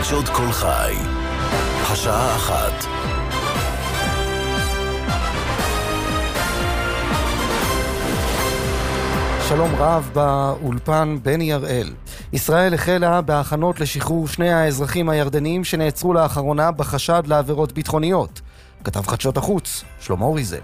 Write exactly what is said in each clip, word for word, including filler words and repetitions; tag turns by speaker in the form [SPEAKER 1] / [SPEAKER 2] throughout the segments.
[SPEAKER 1] חדשות כל חי. השעה אחת.
[SPEAKER 2] שלום רב באולפן בני הראל. ישראל החלה בהכנות לשחרור שני האזרחים הירדניים שנעצרו לאחרונה בחשד לעבירות ביטחוניות. כתב חדשות החוץ, שלמה אוריזל.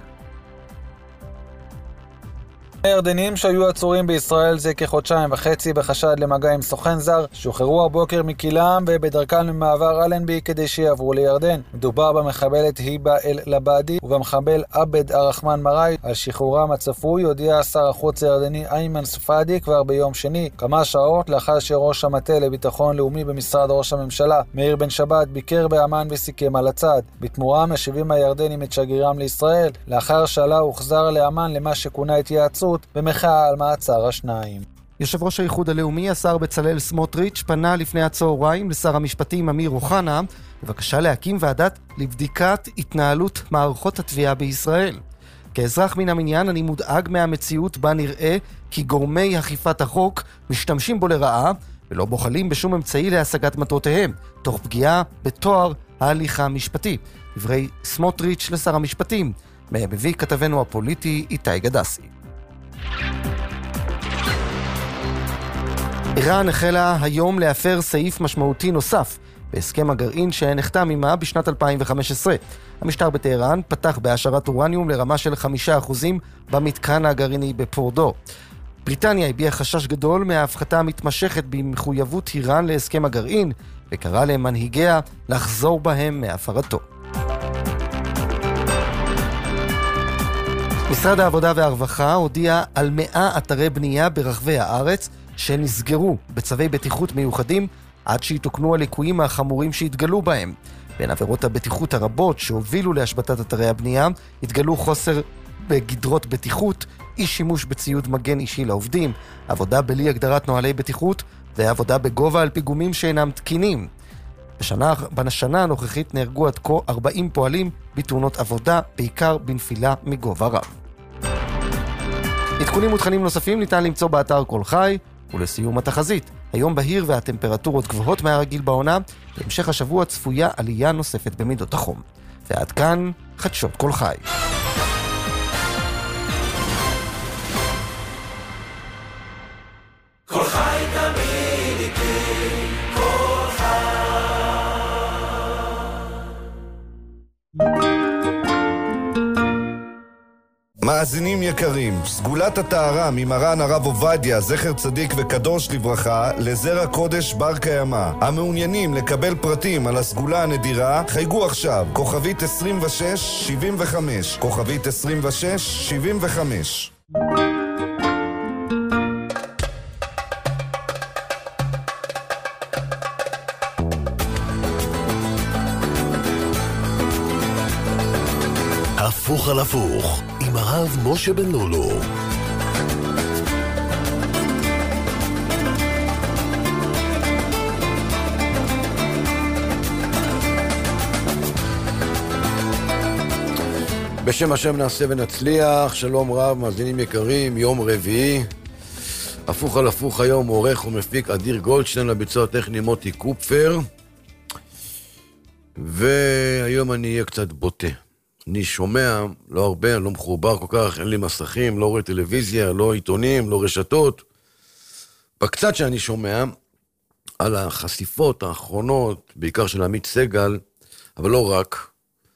[SPEAKER 3] הירדנים שהיו עצורים בישראל זה כחודשיים וחצי בחשד למגע עם סוכן זר שוחררו הבוקר מקילם ובדרכם למעבר אלנבי כדי שיעברו לירדן. מדובר במחבלת היבה אל-לבאדי ובמחבל עבד הרחמן מראי. על שחרורם הצפוי הודיע שר החוץ הירדני איימן ספאדי כבר ביום שני, כמה שעות לאחר שראש המטה לביטחון לאומי במשרד ראש הממשלה מאיר בן שבת ביקר באמן וסיכם על הצעד. בתמורה משיבים הירדנים את שגרירם לישראל לאחר שעלה הוחזר לאמן למה שכונה התייעצות במחאה על מעצר השניים.
[SPEAKER 2] יושב ראש האיחוד הלאומי, השר בצלאל סמוטריץ', פנה לפני הצהריים לשר המשפטים אמיר אוחנה בבקשה להקים ועדת לבדיקת התנהלות מערכות התביעה בישראל. כאזרח מן המניין אני מודאג מהמציאות בה נראה כי גורמי אכיפת החוק משתמשים בו לרעה ולא בוחלים בשום אמצעי להשגת מטרותיהם, תוך פגיעה בתואר ההליך המשפטי. דברי סמוטריץ' לשר המשפטים, מביא כתבנו הפוליטי איתי גדסי. איראן החלה היום להפר סעיף משמעותי נוסף בהסכם הגרעין שנחתם עימה בשנת אלפיים וחמש עשרה. המשטר בטהרן פתח בהעשרת אורניום לרמה של חמישה אחוזים במתקן הגרעיני בפורדו. בריטניה הביעה חשש גדול מההפחתה המתמשכת במחויבות איראן להסכם הגרעין וקרא למנהיגיה לחזור בהם מהפרתו. משרד העבודה והרווחה הודיע על מאה אתרי בנייה ברחבי הארץ שנסגרו בצווי בטיחות מיוחדים עד שיתוקנו הליקויים החמורים שהתגלו בהם. בין עבירות הבטיחות הרבות שהובילו להשבתת אתרי הבנייה התגלו חוסר בגדרות בטיחות, אי שימוש בציוד מגן אישי לעובדים, עבודה בלי הגדרת נוהלי בטיחות ועבודה בגובה על פיגומים שאינם תקינים. בשנה, בשנה הנוכחית נהרגו עד כה ארבעים פועלים בתאונות עבודה, בעיקר בנפילה מגובה רב. עדכונים ותכנים נוספים ניתן למצוא באתר כל חי, ולסיום התחזית. היום בהיר והטמפרטורות גבוהות מהרגיל בעונה, בהמשך השבוע צפויה עלייה נוספת במידות החום. ועד כאן חדשות כל חי.
[SPEAKER 4] כל חי תמיד איתי, כל חי.
[SPEAKER 5] מאזינים יקרים, סגולת הטהרה ממרן הרב עובדיה, זכר צדיק וקדוש לברכה, לזרע קודש בר קיימא. המעוניינים לקבל פרטים על הסגולה הנדירה, חייגו עכשיו, כוכבית עשרים ושש שבעים וחמש, כוכבית עשרים ושש שבעים וחמש.
[SPEAKER 1] הפוך על הפוך עם הרב משה בן לולו.
[SPEAKER 6] בשם השם נעשה ונצליח. שלום רב, מאזינים יקרים, יום רביעי. הפוך על הפוך היום עורך ומפיק אדיר גולדשטיין, לביצוע הטכני מוטי קופפר. והיום אני אהיה קצת בוטה. אני שומע, לא הרבה, אני לא מחובר כל כך, אין לי מסכים, לא רואה טלוויזיה, לא עיתונים, לא רשתות. בקצת שאני שומע על החשיפות האחרונות, בעיקר של עמית סגל, אבל לא רק,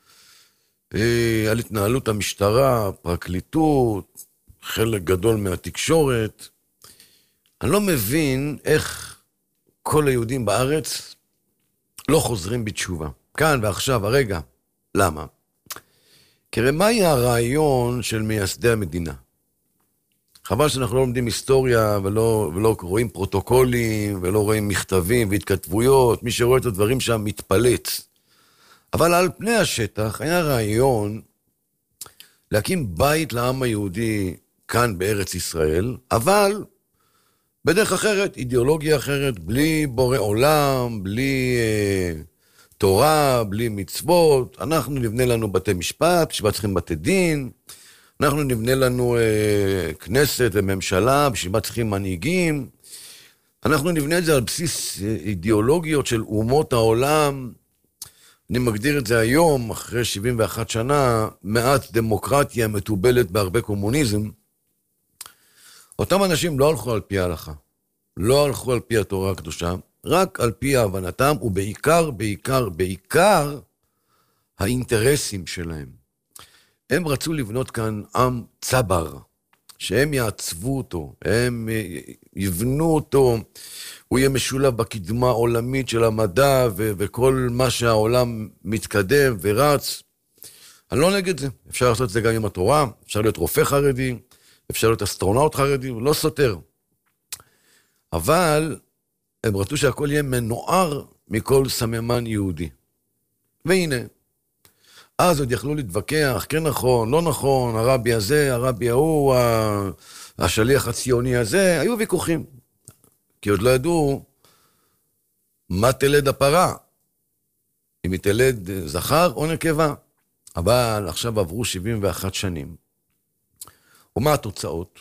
[SPEAKER 6] על התנהלות המשטרה, פרקליטות, חלק גדול מהתקשורת. אני לא מבין איך כל היהודים בארץ לא חוזרים בתשובה. כאן ועכשיו, הרגע. למה? כי מהי הרעיון של מייסדי המדינה? חבל שאנחנו לא לומדים היסטוריה ולא, ולא רואים פרוטוקולים ולא רואים מכתבים והתכתבויות. מי שרואה את הדברים שם מתפלץ. אבל על פני השטח היה רעיון להקים בית לעם היהודי כאן בארץ ישראל, אבל בדרך אחרת, אידיאולוגיה אחרת, בלי בורא עולם, בלי אה, תורה, בלי מצוות. אנחנו נבנה לנו בתי משפט, שבה צריכים בתי דין, אנחנו נבנה לנו אה, כנסת וממשלה, בשביל צריכים מנהיגים, אנחנו נבנה את זה על בסיס אידיאולוגיות של אומות העולם. אני מגדיר את זה היום, אחרי שבעים ואחת שנה, מעט דמוקרטיה מטובלת בהרבה קומוניזם. אותם אנשים לא הלכו על פי ההלכה, לא הלכו על פי התורה הקדושה, רק על פי הבנתם, ובעיקר, בעיקר, בעיקר, האינטרסים שלהם. הם רצו לבנות כאן עם צבר, שהם יעצבו אותו, הם יבנו אותו, הוא יהיה משולב בקדמה העולמית של המדע, ו- וכל מה שהעולם מתקדם ורץ. אני לא נגד זה, אפשר לעשות את זה גם עם התורה, אפשר להיות רופא חרדי, אפשר להיות אסטרונאוט חרדי, לא סותר. אבל הם רצו שהכל יהיה מנוער מכל סממן יהודי. והנה, אז עוד יכלו להתווכח, כן נכון, לא נכון, הרבי הזה, הרבי ההוא, השליח הציוני הזה, היו ויכוחים. כי עוד לא ידעו מה תלד הפרה, אם היא תלד זכר או נקבה. אבל עכשיו עברו שבעים ואחת שנים. ומה התוצאות?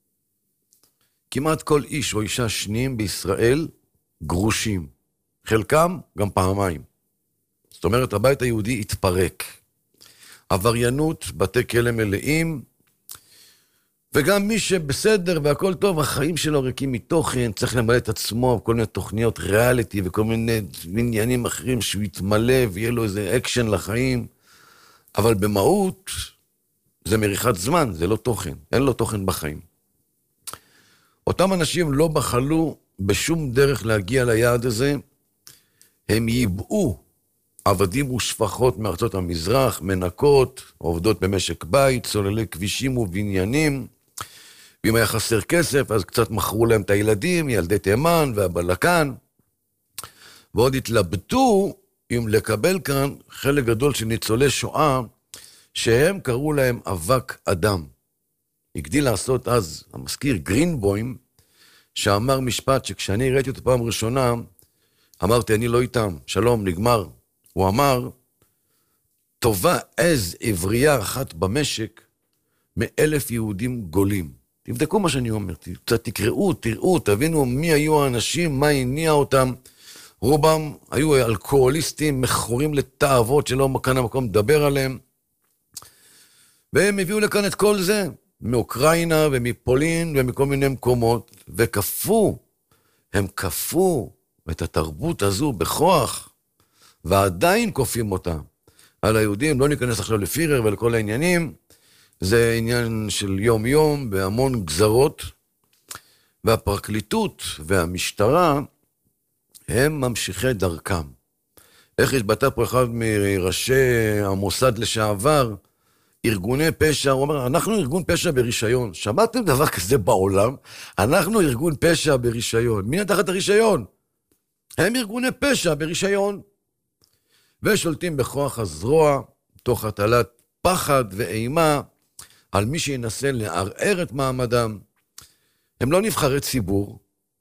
[SPEAKER 6] כמעט כל איש או אישה שניים בישראל גרושים. חלקם גם פעמיים. זאת אומרת, הבית היהודי התפרק. עבריינות, בתי כלא מלאים, וגם מי שבסדר והכל טוב, החיים שלו ריקים מתוכן, צריך למלא את עצמו, כל מיני תוכניות ריאליטי וכל מיני עניינים אחרים שהוא יתמלא ויהיה לו איזה אקשן לחיים, אבל במהות זה מריחת זמן, זה לא תוכן, אין לו תוכן בחיים. אותם אנשים לא בחלו בשום דרך להגיע ליעד הזה, הם ייבאו עבדים ושפחות מארצות המזרח, מנקות, עובדות במשק בית, סוללי כבישים ובניינים, ואם היה חסר כסף, אז קצת מכרו להם את הילדים, ילדי תימן והבלקן, ועוד התלבטו אם לקבל כאן חלק גדול של ניצולי שואה, שהם קראו להם אבק אדם. הגדיל לעשות אז המזכיר גרינבוים, שאמר משפט שכשאני ראיתי אותו פעם ראשונה, אמרתי, אני לא איתם, שלום, נגמר. הוא אמר, טובה עז עברייה אחת במשק, מאלף יהודים גולים. תבדקו מה שאני אומר, קצת תקראו, תראו, תבינו מי היו האנשים, מה הניע אותם. רובם היו אלכוהוליסטים, מכורים לתאוות שלא כאן המקום לדבר עליהם. והם הביאו לכאן את כל זה, מאוקראינה ומפולין ומכל מיני מקומות, וכפו, הם כפו את התרבות הזו בכוח, ועדיין כופים אותה על היהודים. לא ניכנס עכשיו לפירר ולכל העניינים, זה עניין של יום יום בהמון גזרות, והפרקליטות והמשטרה הם ממשיכי דרכם. איך התבטא פה אחד מראשי המוסד לשעבר, ארגוני פשע, הוא אומר, אנחנו ארגון פשע ברישיון. שמעתם דבר כזה בעולם? אנחנו ארגון פשע ברישיון. מי נתחת הרישיון? הם ארגוני פשע ברישיון. ושולטים בכוח הזרוע, תוך הטלת פחד ואימה, על מי שינסה לערער את מעמדם. הם לא נבחרי ציבור.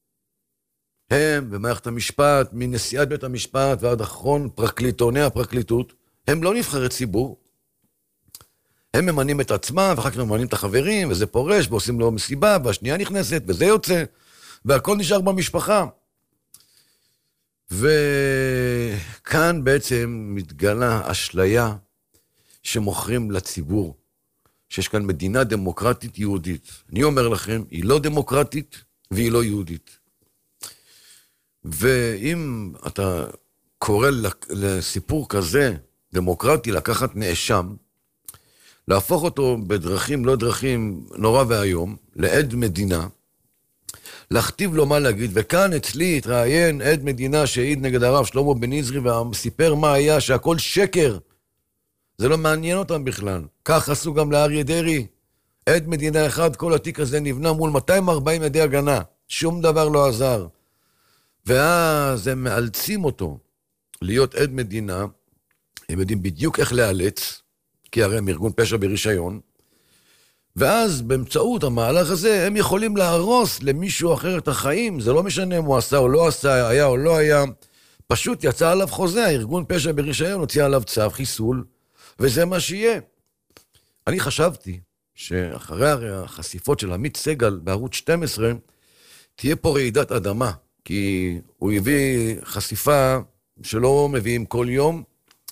[SPEAKER 6] הם, במערכת המשפט, מנשיאת בית המשפט ועד אחרון פרקליטוני הפרקליטות, הם לא נבחרי ציבור. הם ממנים את עצמם, ואחר כך ממנים את החברים, וזה פורש, ועושים לו מסיבה, והשנייה נכנסת, וזה יוצא, והכל נשאר במשפחה. וכאן בעצם מתגלה אשליה שמוכרים לציבור, שיש כאן מדינה דמוקרטית יהודית. אני אומר לכם, היא לא דמוקרטית, והיא לא יהודית. ואם אתה קורא לסיפור כזה, דמוקרטי, לקחת נאשם, להפוך אותו בדרכים לא דרכים נורא והיום, לעד מדינה, להכתיב לו מה להגיד, וכאן אצלי התראיין עד מדינה שהעיד נגד הרב שלמה בן עזרי, וסיפר מה היה, שהכל שקר. זה לא מעניין אותם בכלל. כך עשו גם לאריה דרעי. עד מדינה אחד, כל התיק הזה נבנה מול מאתיים וארבעים עדי הגנה. שום דבר לא עזר. ואז הם מאלצים אותו להיות עד מדינה, הם יודעים בדיוק איך לאלץ, כי הרי הם ארגון פשע ברישיון, ואז באמצעות המהלך הזה הם יכולים להרוס למישהו אחר את החיים, זה לא משנה אם הוא עשה או לא עשה, היה או לא היה, פשוט יצא עליו חוזה, הארגון פשע ברישיון הוציא עליו צו חיסול, וזה מה שיהיה. אני חשבתי שאחרי החשיפות של עמית סגל בערוץ שתים עשרה, תהיה פה רעידת אדמה, כי הוא הביא חשיפה שלא מביאים כל יום,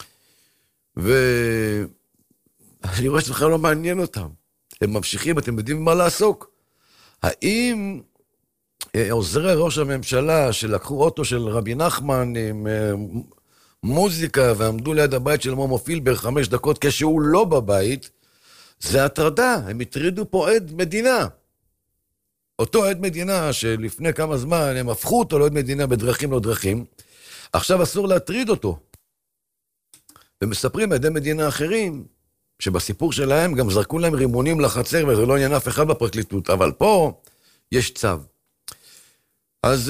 [SPEAKER 6] ואני רואה שבכלל לא מעניין אותם. הם ממשיכים, אתם יודעים מה לעסוק. האם עוזרי ראש הממשלה שלקחו אוטו של רבי נחמן עם מוזיקה ועמדו ליד הבית של מומו פילבר חמש דקות כשהוא לא בבית, זה הטרדה, הם הטרידו פה עד מדינה. אותו עד מדינה שלפני כמה זמן הם הפכו אותו לעד מדינה בדרכים לא דרכים, עכשיו אסור להטריד אותו. ומספרים עדי מדינה אחרים, שבסיפור שלהם גם זרקו להם רימונים לחצר, וזה לא עניין אף אחד בפרקליטות, אבל פה יש צו. אז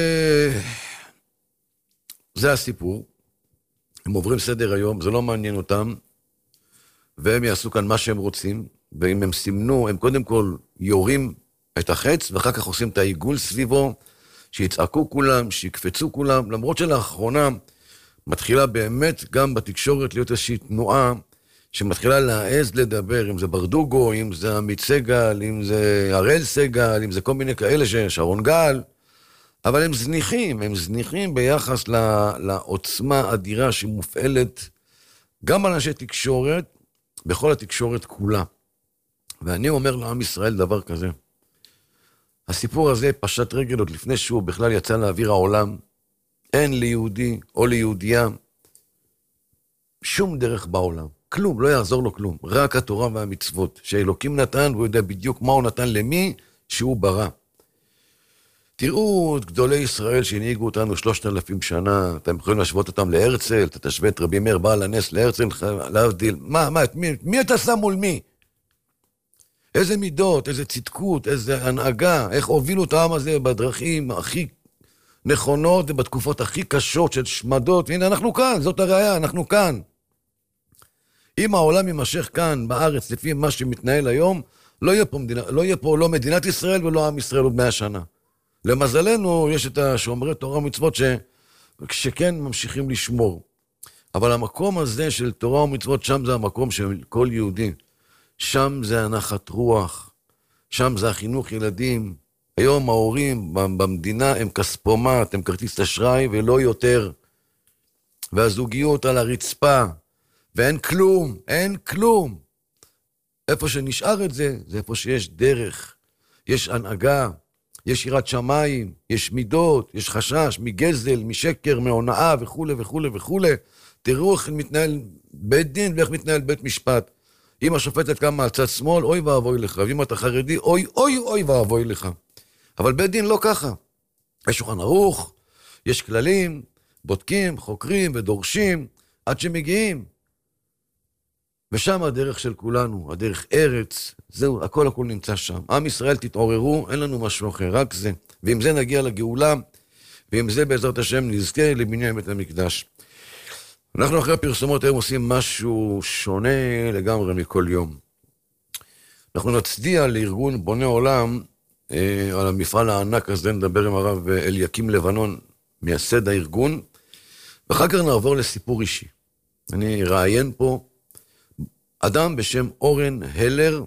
[SPEAKER 6] זה הסיפור. הם עוברים סדר היום, זה לא מעניין אותם, והם יעשו כאן מה שהם רוצים, ואם הם סימנו, הם קודם כל יורים את החץ, ואחר כך עושים את העיגול סביבו, שיצעקו כולם, שיקפצו כולם, למרות שלאחרונה מתחילה באמת גם בתקשורת להיות איזושהי תנועה, שמתחילה להעז לדבר, אם זה ברדוגו, אם זה עמית סגל, אם זה הראל סגל, אם זה כל מיני כאלה ששרון גל, אבל הם זניחים, הם זניחים ביחס לא, לעוצמה האדירה שמופעלת גם על אנשי תקשורת, בכל התקשורת כולה. ואני אומר לעם ישראל דבר כזה, הסיפור הזה פשט רגל עוד לפני שהוא בכלל יצא לאוויר העולם, אין ליהודי או ליהודייה שום דרך בעולם, כלום, לא יעזור לו כלום, רק התורה והמצוות, שאלוקים נתן, והוא יודע בדיוק מה הוא נתן למי שהוא ברא. תראו את גדולי ישראל שהנהיגו אותנו שלושת אלפים שנה, אתם יכולים להשוות אותם להרצל, אתה תשווה את רבי מאיר בעל הנס להרצל, להבדיל, מה, מה, מי, מי אתה שם מול מי? איזה מידות, איזה צדקות, איזה הנהגה, איך הובילו את העם הזה בדרכים הכי נכונות ובתקופות הכי קשות של שמדות, והנה אנחנו כאן, זאת הראייה, אנחנו כאן. אם העולם יימשך כאן בארץ לפי מה שמתנהל היום, לא יהיה פה, מדינה, לא, יהיה פה לא מדינת ישראל ולא עם ישראל עוד מאה שנה. למזלנו יש את השומרי תורה ומצוות ש... שכן ממשיכים לשמור. אבל המקום הזה של תורה ומצוות, שם זה המקום של כל יהודי. שם זה הנחת רוח, שם זה החינוך ילדים. היום ההורים במדינה הם כספומט, הם כרטיס אשראי ולא יותר. והזוגיות על הרצפה, ואין כלום, אין כלום. איפה שנשאר את זה, זה איפה שיש דרך, יש הנהגה, יש יראת שמיים, יש מידות, יש חשש מגזל, משקר, מהונאה וכו' וכו' וכו'. תראו איך מתנהל בית דין ואיך מתנהל בית משפט. אם השופטת קמה על צד שמאל, אוי ואבוי לך, ואם אתה חרדי, אוי אוי אוי ואבוי לך. אבל בית דין לא ככה. יש שולחן ערוך, יש כללים, בודקים, חוקרים ודורשים, עד שמגיעים. ושם הדרך של כולנו, הדרך ארץ, זהו, הכל הכל נמצא שם. עם ישראל תתעוררו, אין לנו משהו אחר, רק זה. ועם זה נגיע לגאולה, ועם זה בעזרת השם נזכה לבניין בית המקדש. אנחנו אחרי הפרסומות היום עושים משהו שונה לגמרי מכל יום. אנחנו נצדיע לארגון בוני עולם, אה, על המפעל הענק הזה, נדבר עם הרב אליקים לבנון, מייסד הארגון, ואחר כך נעבור לסיפור אישי. אני ראיין פה אדם בשם אורן הלר,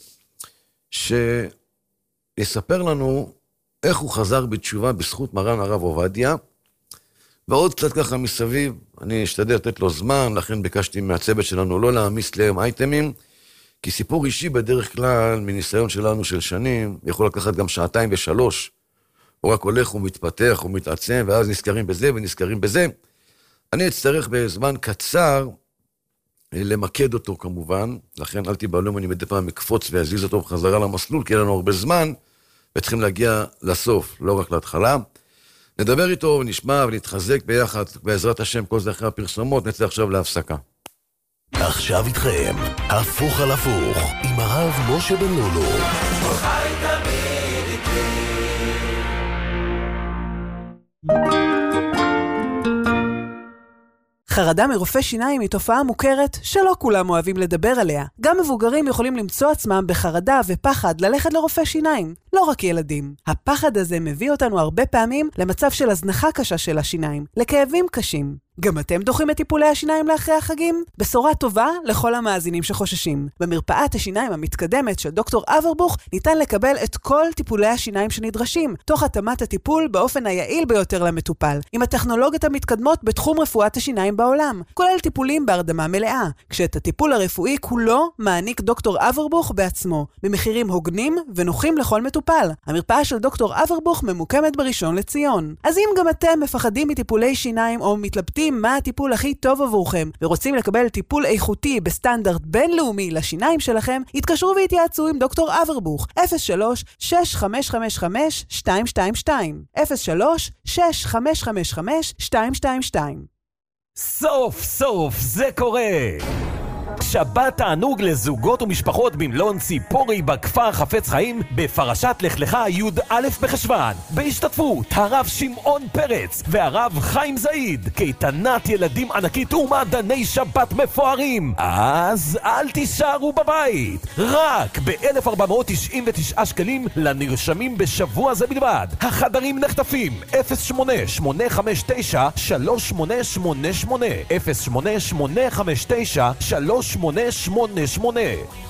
[SPEAKER 6] שיספר לנו איך הוא חזר בתשובה בזכות מרן הרב עובדיה, ועוד קצת ככה מסביב, אני אשתדל לתת לו זמן, לכן ביקשתי מהצוות שלנו לא להעמיס להם אייטמים, כי סיפור אישי בדרך כלל, מניסיון שלנו של שנים, יכול לקחת גם שעתיים ושלוש, הוא רק הולך ומתפתח ומתעצם, ואז נזכרים בזה ונזכרים בזה. אני אצטרך בזמן קצר, למקד אותו כמובן, לכן אל תיבהלו, אני מדי פעם מקפוץ ויזיז אותו בחזרה למסלול, כי אין לנו הרבה זמן, וצריכים להגיע לסוף, לא רק להתחלה. נדבר איתו ונשמע ונתחזק ביחד, בעזרת השם, כל זה אחרי הפרסומות, נצא עכשיו להפסקה.
[SPEAKER 1] עכשיו איתכם, הפוך על הפוך, עם הרב משה בן לולו.
[SPEAKER 4] חי תמיד איתי.
[SPEAKER 7] חרדה מרופא שיניים היא תופעה מוכרת שלא כולם אוהבים לדבר עליה. גם מבוגרים יכולים למצוא עצמם בחרדה ופחד ללכת לרופא שיניים, לא רק ילדים. הפחד הזה מביא אותנו הרבה פעמים למצב של הזנחה קשה של השיניים, לכאבים קשים. גם אתם דוחים את טיפולי השיניים לאחרי החגים? בשורה טובה לכל המאזינים שחוששים. במרפאת השיניים המתקדמת של דוקטור אברבוך ניתן לקבל את כל טיפולי השיניים שנדרשים, תוך התאמת הטיפול באופן היעיל ביותר למטופל, עם הטכנולוגיות המתקדמות בתחום רפואת השיניים בעולם, כולל טיפולים בהרדמה מלאה, כשאת הטיפול הרפואי כולו מעניק דוקטור אברבוך בעצמו, במחירים הוגנים ונוחים לכל מטופל. המרפאה של דוקטור אברבוך ממוקמת בראשון לציון. אז אם גם אתם מפחדים מטיפולי שיניים או מתלבטים מה הטיפול הכי טוב עבורכם, ורוצים לקבל טיפול איכותי בסטנדרט בינלאומי לשיניים שלכם, התקשרו והתייעצו עם דוקטור אברבוך, אפס שלוש שש חמש חמש חמש שתיים שתיים שתיים, אפס שלוש שש חמש חמש חמש שתיים שתיים שתיים.
[SPEAKER 8] סוף סוף זה קורה! שבת תענוג לזוגות ומשפחות במלון ציפורי בכפר חפץ חיים בפרשת לך לך י' א' בחשוון, בהשתתפות הרב שמעון פרץ והרב חיים זעיד, קייטנת ילדים ענקית ומעדני שבת מפוארים. אז אל תישארו בבית, רק ב-אלף ארבע מאות תשעים ותשעה שקלים לנרשמים בשבוע זה בלבד. החדרים נחטפים אפס שמונה שמונה חמש תשע שלוש שמונה שמונה שמונה, אפס שמונה שמונה חמש תשע שלוש שמונה שמונה שמונה.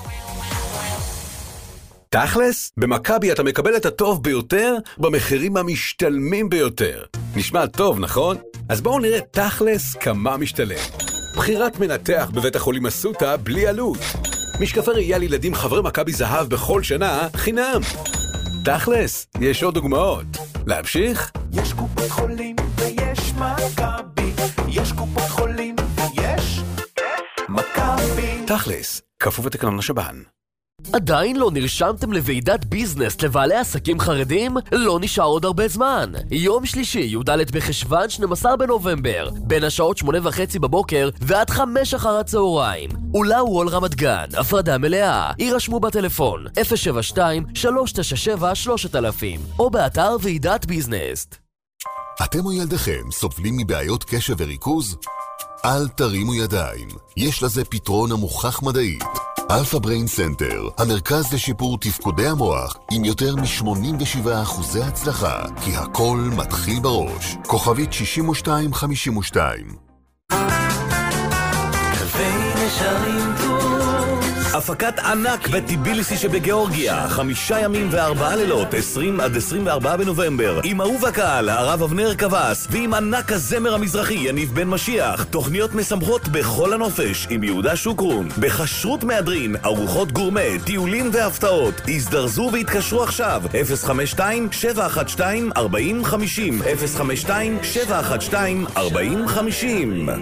[SPEAKER 9] תכלס, במכבי אתה מקבל את הטוב ביותר במחירים המשתלמים ביותר. נשמע טוב, נכון? אז בואו נראה תכלס כמה משתלם. בחירת מנתח בבית החולים אסותא בלי עלות. משקפי ראייה לילדים חברי מכבי זהב בכל שנה חינם. תכלס, יש עוד דוגמאות. להמשיך?
[SPEAKER 4] יש קופות חולים ויש מכבי, יש קופות חולים ויש מכבי.
[SPEAKER 9] תכלס, כפוף לתקנון השב"ן.
[SPEAKER 10] עדיין לא נרשמתם לוועידת ביזנס לבעלי עסקים חרדים? לא נשאר עוד הרבה זמן. יום שלישי, י' ד' בחשוון, שנים עשר בנובמבר, בין השעות שמונה וחצי בבוקר ועד חמש אחר הצהריים. אולה וול רמת גן, הפרדה מלאה. יירשמו בטלפון אפס שבע שתיים שלוש תשע שבע שלוש אלפים או באתר ועידת ביזנס.
[SPEAKER 1] אתם או ילדיכם סובלים מבעיות קשב וריכוז? אל תרימו ידיים, יש לזה פתרון המוכח מדעית. אלפא בריין סנטר, המרכז לשיפור תפקודי המוח, עם יותר מ-שמונים ושבעה אחוזי הצלחה, כי הכל מתחיל בראש. כוכבית שישים ושתיים חמישים ושתיים.
[SPEAKER 11] הפקת ענק בטיביליסי שבגיאורגיה, חמישה ימים וארבעה לילות, עשרים עד עשרים וארבעה בנובמבר, עם אהוב הקהל, הרב אבנר קבס, ועם ענק הזמר המזרחי, יניב בן משיח. תוכניות משמחות בכל הנופש, עם יהודה שוקרון, בחשרות מהדרין, ארוחות גורמה, טיולים והפתעות. הזדרזו והתקשרו עכשיו, אפס חמש שתיים שבע אחת שתיים ארבע אפס חמש אפס, אפס חמש שתיים שבע אחת שתיים ארבע אפס חמש אפס.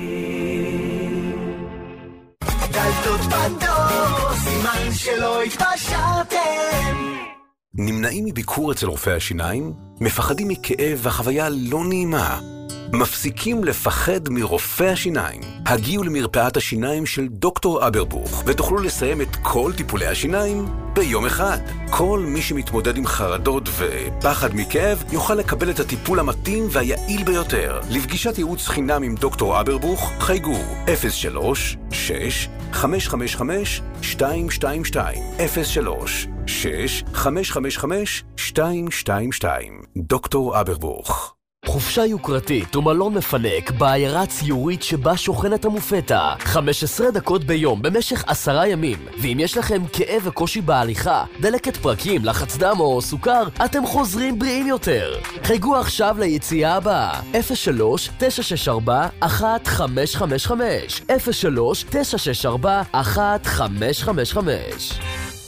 [SPEAKER 4] דלתות בדור, סימן שלא התפשרתם.
[SPEAKER 9] נמנעים מביקור אצל רופא השיניים? מפחדים מכאב והחוויה לא נעימה? מפסיקים לפחד מרופא השיניים? הגיעו למרפאת השיניים של דוקטור אברבוך ותוכלו לסיים את כל טיפולי השיניים ביום אחד. כל מי שמתמודד עם חרדות ופחד מכאב יוכל לקבל את הטיפול המתאים והיעיל ביותר. לפגישת ייעוץ חינם עם דוקטור אברבוך חייגו אפס שלוש שש חמש חמש חמש שתיים שתיים שתיים, אפס שלוש שש חמש חמש חמש שתיים שתיים שתיים. דוקטור אברבוך.
[SPEAKER 10] חופשה יוקרתית ומלון מפנק בעיירה ציורית שבה שוכנת המופתה, חמש עשרה דקות ביום במשך עשרה ימים. ואם יש לכם כאב וקושי בהליכה, דלקת פרקים, לחץ דם או סוכר, אתם חוזרים בריאים יותר. חייגו עכשיו ליציאה הבאה, אפס שלוש תשע שש ארבע אחת חמש חמש חמש, אפס שלוש תשע שש ארבע אחת חמש חמש חמש.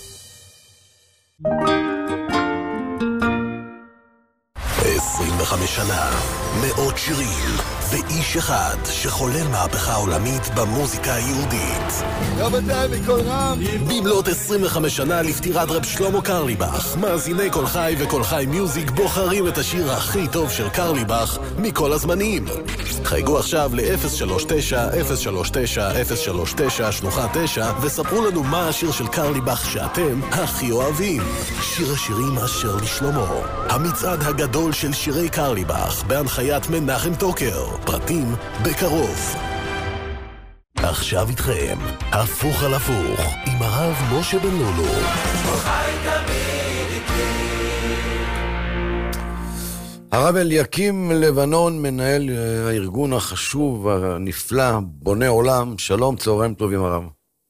[SPEAKER 1] עשרים וחמש שנה, מאות שירים, ואיש אחד שחולל מהפכה עולמית במוזיקה היהודית.
[SPEAKER 5] רבותיי בכל רם.
[SPEAKER 1] במלאת עשרים וחמש שנה לפטירת רב שלמה קרליבך, מאזיני כל חי וכל חי מיוזיק בוחרים את השיר הכי טוב של קרליבך מכל הזמנים. חייגו עכשיו ל-אפס שלוש תשע אפס שלוש תשע אפס שלוש תשע שלוחה תשע וספרו לנו מה השיר של קרליבך שאתם הכי אוהבים. שיר השירים אשר לשלמה, המצעד הגדול של שירי קרליבך בהנחיית מנחם טוקר. פרטים בקרוב. עכשיו איתכם, הפוך על הפוך, עם הרב משה בן לולו.
[SPEAKER 6] הרב אליקים לבנון, מנהל הארגון החשוב והנפלא, בונה עולם, שלום, צהריים טובים הרב.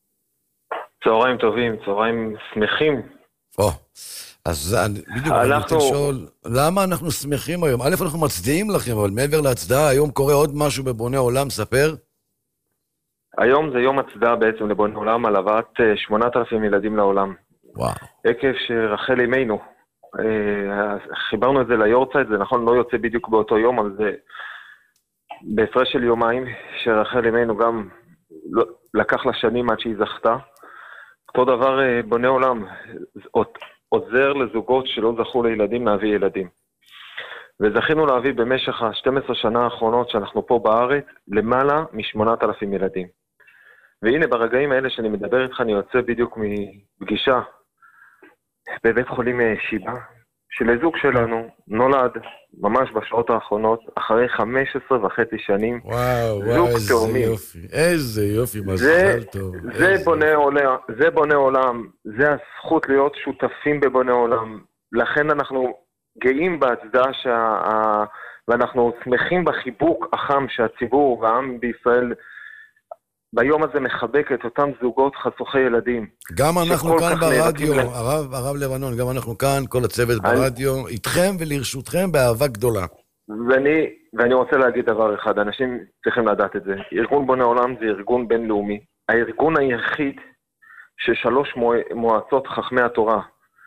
[SPEAKER 12] צהריים טובים, צהריים שמחים.
[SPEAKER 6] או, אז בדיוק אני רוצה לשאול, למה אנחנו שמחים היום? א', אנחנו מצדיעים לכם, אבל מעבר להצדעה, היום קורה עוד משהו בבונה עולם, ספר?
[SPEAKER 12] היום זה יום הצדעה בעצם לבונה עולם, על הבאת שמונת אלפים ילדים לעולם.
[SPEAKER 6] וואו.
[SPEAKER 12] עקב שרחל אמנו. חיברנו את זה ליורצייט, זה נכון, לא יוצא בדיוק באותו יום, אבל זה בהפרש של יומיים, שרחל אמנו גם לקח לה שנים עד שהיא זכתה. אותו דבר בונה עולם, עוזר לזוגות שלא זכו לילדים להביא ילדים. וזכינו להביא במשך ה-שתים עשרה שנה האחרונות שאנחנו פה בארץ, למעלה מ-שמונת אלפים ילדים. והנה ברגעים האלה שאני מדבר איתך, אני יוצא בדיוק מפגישה בבית חולים שיבא, שלזוג שלנו נולד ממש בשעות האחרונות, אחרי חמש עשרה וחצי שנים.
[SPEAKER 6] וואו, וואו, איזה תאומים. יופי, איזה יופי, מזל טוב.
[SPEAKER 12] זה, איזה... בונה עולם, זה בונה עולם, זה הזכות להיות שותפים בבונה עולם. לכן אנחנו גאים בהצדעה, שה... ואנחנו שמחים בחיבוק החם שהציבור והעם בישראל ביום הזה מחבק את אותם זוגות חסוכי ילדים.
[SPEAKER 6] גם אנחנו כאן ברדיו, הרב, הרב לבנון, גם אנחנו כאן, כל הצוות אני... ברדיו, איתכם ולרשותכם באהבה גדולה.
[SPEAKER 12] ואני, ואני רוצה להגיד דבר אחד, אנשים צריכים לדעת את זה. ארגון בונה עולם זה ארגון בינלאומי. הארגון היחיד ששלוש מועצות חכמי התורה,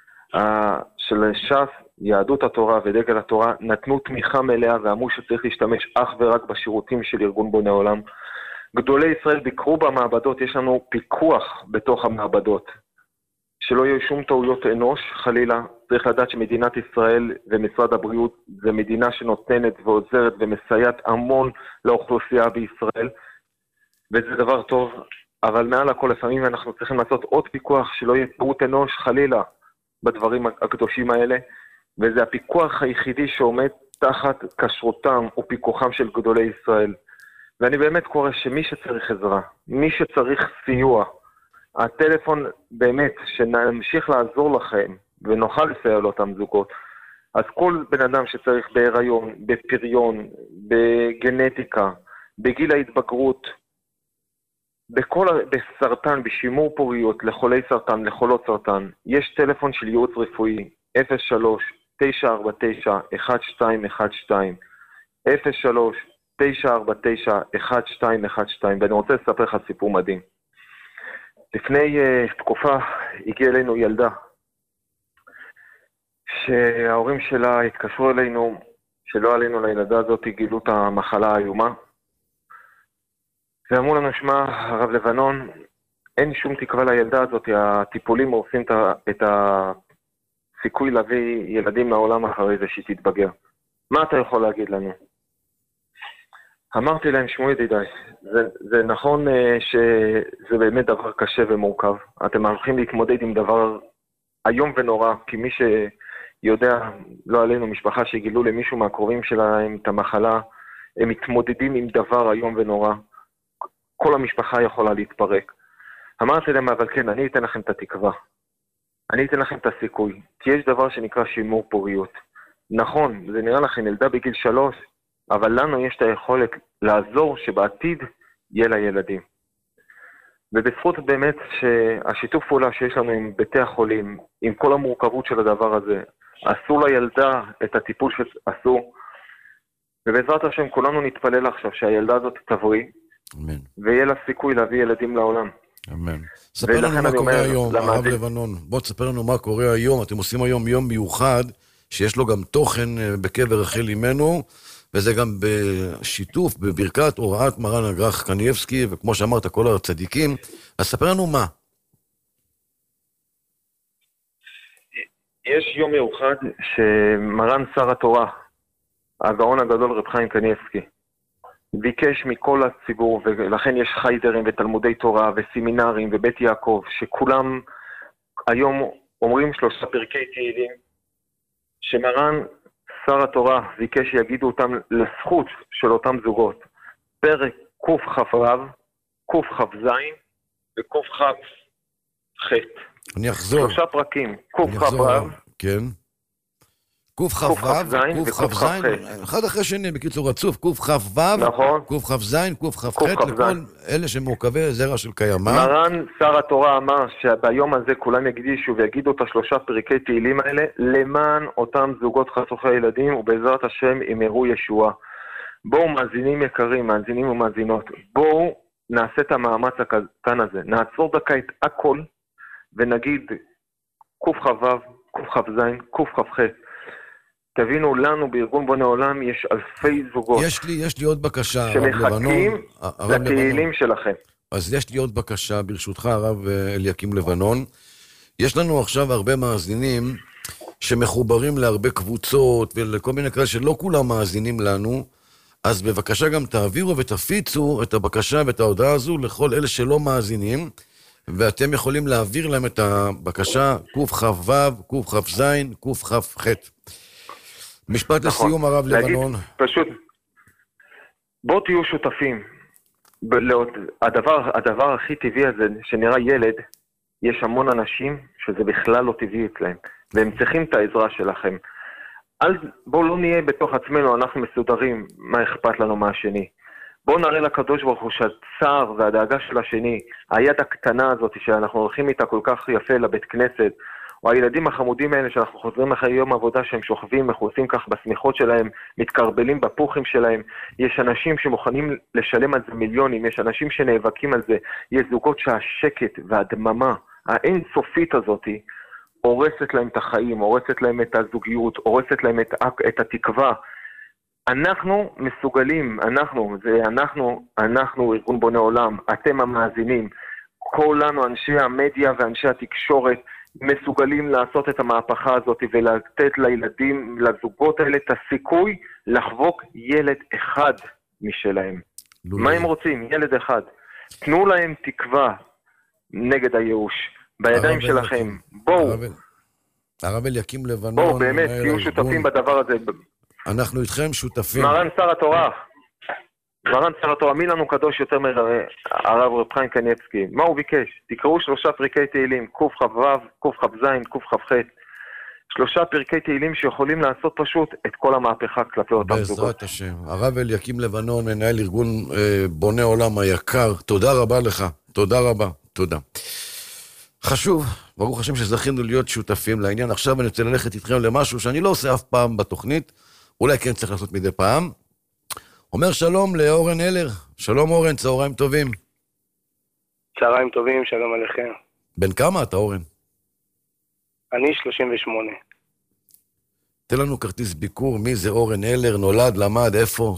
[SPEAKER 12] של ש"ס, יהדות התורה ודגל התורה, נתנו תמיכה מלאה ואמרו שצריך להשתמש אך ורק בשירותים של ארגון בונה עולם. גדולי ישראל ביקרו במעבדות, יש לנו פיקוח בתוך המעבדות, שלא יהיו שום טעויות אנוש, חלילה. צריך לדעת שמדינת ישראל ומשרד הבריאות זה מדינה שנותנת ועוזרת ומסייעת המון לאוכלוסייה בישראל, וזה דבר טוב, אבל מעל הכל לפעמים אנחנו צריכים לעשות עוד פיקוח, שלא יהיה טעות אנוש, חלילה, בדברים הקדושים האלה, וזה הפיקוח היחידי שעומד תחת כשרותם ופיקוחם של גדולי ישראל. ואני באמת קורא שמי שצריך עזרה, מי שצריך סיוע, הטלפון באמת, שנמשיך לעזור לכם, ונוכל לסייע לאותם זוגות, אז כל בן אדם שצריך בהיריון, בפריון, בגנטיקה, בגיל ההתבגרות, בכל, בסרטן, בשימור פוריות, לחולי סרטן, לחולות סרטן, יש טלפון של ייעוץ רפואי, אפס שלוש תשע ארבע תשע אחת שתיים אחת שתיים, אפס שלוש תשע ארבע תשע אחת שתיים אחת שתיים, ואני רוצה לספר לך סיפור מדהים. לפני uh, תקופה הגיעה אלינו ילדה, שההורים שלה התקשרו אלינו, שלא עלינו לילדה הזאת, גילו את המחלה האיומה, ואמרו לנו, שמע, הרב לבנון, אין שום תקווה לילדה הזאת, הטיפולים עושים את הסיכוי להביא ילדים לעולם אחרי זה שהיא תתבגר. מה אתה יכול להגיד לנו? אמרתי להם, שמעו ידידיי, זה, זה נכון uh, שזה באמת דבר קשה ומורכב. אתם הולכים להתמודד עם דבר היום ונורא, כי מי שיודע, לא עלינו, משפחה שגילו למישהו מהקרובים שלהם את המחלה, הם מתמודדים עם דבר היום ונורא. כל המשפחה יכולה להתפרק. אמרתי להם, אבל כן, אני אתן לכם את התקווה. אני אתן לכם את הסיכוי, כי יש דבר שנקרא שימור פוריות. נכון, זה נראה לכם ילדה בגיל שלוש, אבל לנו יש את היכולת לעזור שבעתיד יהיה לילדים. ובזכות באמת שהשיתוף פעולה שיש לנו עם בתי החולים, עם כל המורכבות של הדבר הזה, עשו לילדה את הטיפול שעשו, ובעזרת השם כולנו נתפלל עכשיו שהילדה הזאת תבריא,
[SPEAKER 6] אמן.
[SPEAKER 12] ויהיה לה סיכוי להביא ילדים לעולם.
[SPEAKER 6] אמן. ספר לנו מה קורה היום, הרב לבנון. בוא תספר לנו מה קורה היום. אתם עושים היום יום מיוחד, שיש לו גם תוכן בקבר רחל אמנו, וזה גם בשיתוף, בברכת הוראת מרן הגר"ח קניבסקי, וכמו שאמרת, כל הצדיקים. אז ספר לנו מה.
[SPEAKER 12] יש יום מיוחד שמרן שר התורה, הגאון הגדול רב חיים קניבסקי, ביקש מכל הציבור, ולכן יש חיידרים ותלמודי תורה וסמינרים ובית יעקב, שכולם היום אומרים שלושה פרקי תהילים, שמרן שר התורה ביקש שיגידו אותם לזכות של אותם זוגות. פרק קוף חף רב, קוף חף זין וקוף חף חט.
[SPEAKER 6] אני אחזור.
[SPEAKER 12] שלושה פרקים, קוף חף רב.
[SPEAKER 6] כן. קוף חף זין וקוף חף ח'. אחד אחרי שני, בקיצור רצוף, קוף חף ו',
[SPEAKER 12] נכון.
[SPEAKER 6] קוף חף זין, קוף חף ח', לכל אלה שמורכבי זרע של קיימא.
[SPEAKER 12] מרן שר התורה אמר שביום הזה כולם יקדישו ויגידו את השלושה פרקי תהילים האלה, למען אותם זוגות חשוכי ילדים, ובעזרת השם ימרו ישועה. בואו מאזינים יקרים, מאזינים ומאזינות, בואו נעשה את המאמץ הקטן הזה, נעצור דקה את הכל, ונגיד קוף חוו, קוף חף זין, קוף חף ח'. תבינו, לנו בארגון בוני עולם יש אלפי זוגות.
[SPEAKER 6] יש לי, יש לי עוד בקשה,
[SPEAKER 12] שמחכים לתהילים שלכם.
[SPEAKER 6] אז יש לי עוד בקשה, ברשותך, הרב אליקים לבנון. יש לנו עכשיו הרבה מאזינים שמחוברים להרבה קבוצות ולכל מיני כאלה שלא כולם מאזינים לנו, אז בבקשה גם תעבירו ותפיצו את הבקשה ואת ההודעה הזו לכל אלה שלא מאזינים, ואתם יכולים להעביר להם את הבקשה קוף חף ו', קוף חף זין, קוף חף ח'. משפט נכון. לסיום, הרב לבנון.
[SPEAKER 12] פשוט, בואו תהיו שותפים. הדבר, הדבר הכי טבעי הזה, שנראה ילד, יש המון אנשים שזה בכלל לא טבעי אצלהם, והם צריכים את העזרה שלכם. אז בואו לא נהיה בתוך עצמנו, אנחנו מסודרים, מה אכפת לנו מהשני. בואו נראה לקדוש ברוך הוא שהצער והדאגה של השני, היד הקטנה הזאת שאנחנו הולכים איתה כל כך יפה לבית כנסת, או הילדים החמודים האלה שאנחנו חוזרים אחרי יום עבודה שהם שוכבים, מחוסים כך בסמיכות שלהם, מתקרבלים בפוחים שלהם. יש אנשים שמוכנים לשלם על זה מיליונים, יש אנשים שנאבקים על זה. יש זוגות שהשקט והדממה האינסופית הזאת הורסת להם את החיים, הורסת להם את הזוגיות, הורסת להם את, את התקווה. אנחנו מסוגלים, אנחנו, זה אנחנו, אנחנו ארגון בוני עולם, אתם המאזינים, כולנו אנשי המדיה ואנשי התקשורת, מסוגלים לעשות את המהפכה הזאת ולתת לילדים, לזוגות האלה, את הסיכוי לחבוק ילד אחד משלהם. מה הם רוצים? ילד אחד. תנו להם תקווה נגד הייאוש. בידיים שלכם. בואו.
[SPEAKER 6] הרב אליקים לבנון.
[SPEAKER 12] בואו, באמת, תהיו שותפים בדבר הזה.
[SPEAKER 6] אנחנו איתכם שותפים.
[SPEAKER 12] מרן שר התורה. מרן שר התורה, מי לנו קדוש יותר מהרב רב חיים קניבסקי? מה הוא ביקש? תקראו שלושה פרקי תהילים, קוף חף ו', קוף חף זין, קוף חף ח'. שלושה פרקי תהילים שיכולים לעשות פשוט את כל המהפכה כלפי אותם זוגות.
[SPEAKER 6] בעזרת השם. הרב אליקים לבנון, מנהל ארגון אה, בוני עולם היקר, תודה רבה לך. תודה רבה. תודה. חשוב, ברוך השם שזכינו להיות שותפים לעניין. עכשיו אני רוצה ללכת איתכם למשהו שאני לא עושה אף פעם בתוכנית, אולי כן צריך לעשות מדי פעם. אומר שלום לאורן אלר. שלום אורן, צהריים טובים.
[SPEAKER 13] צהריים טובים, שלום עליכם.
[SPEAKER 6] בן כמה אתה אורן?
[SPEAKER 13] אני שלושים ושמונה.
[SPEAKER 6] תן לנו כרטיס ביקור, מי זה אורן אלר, נולד, למד, איפה?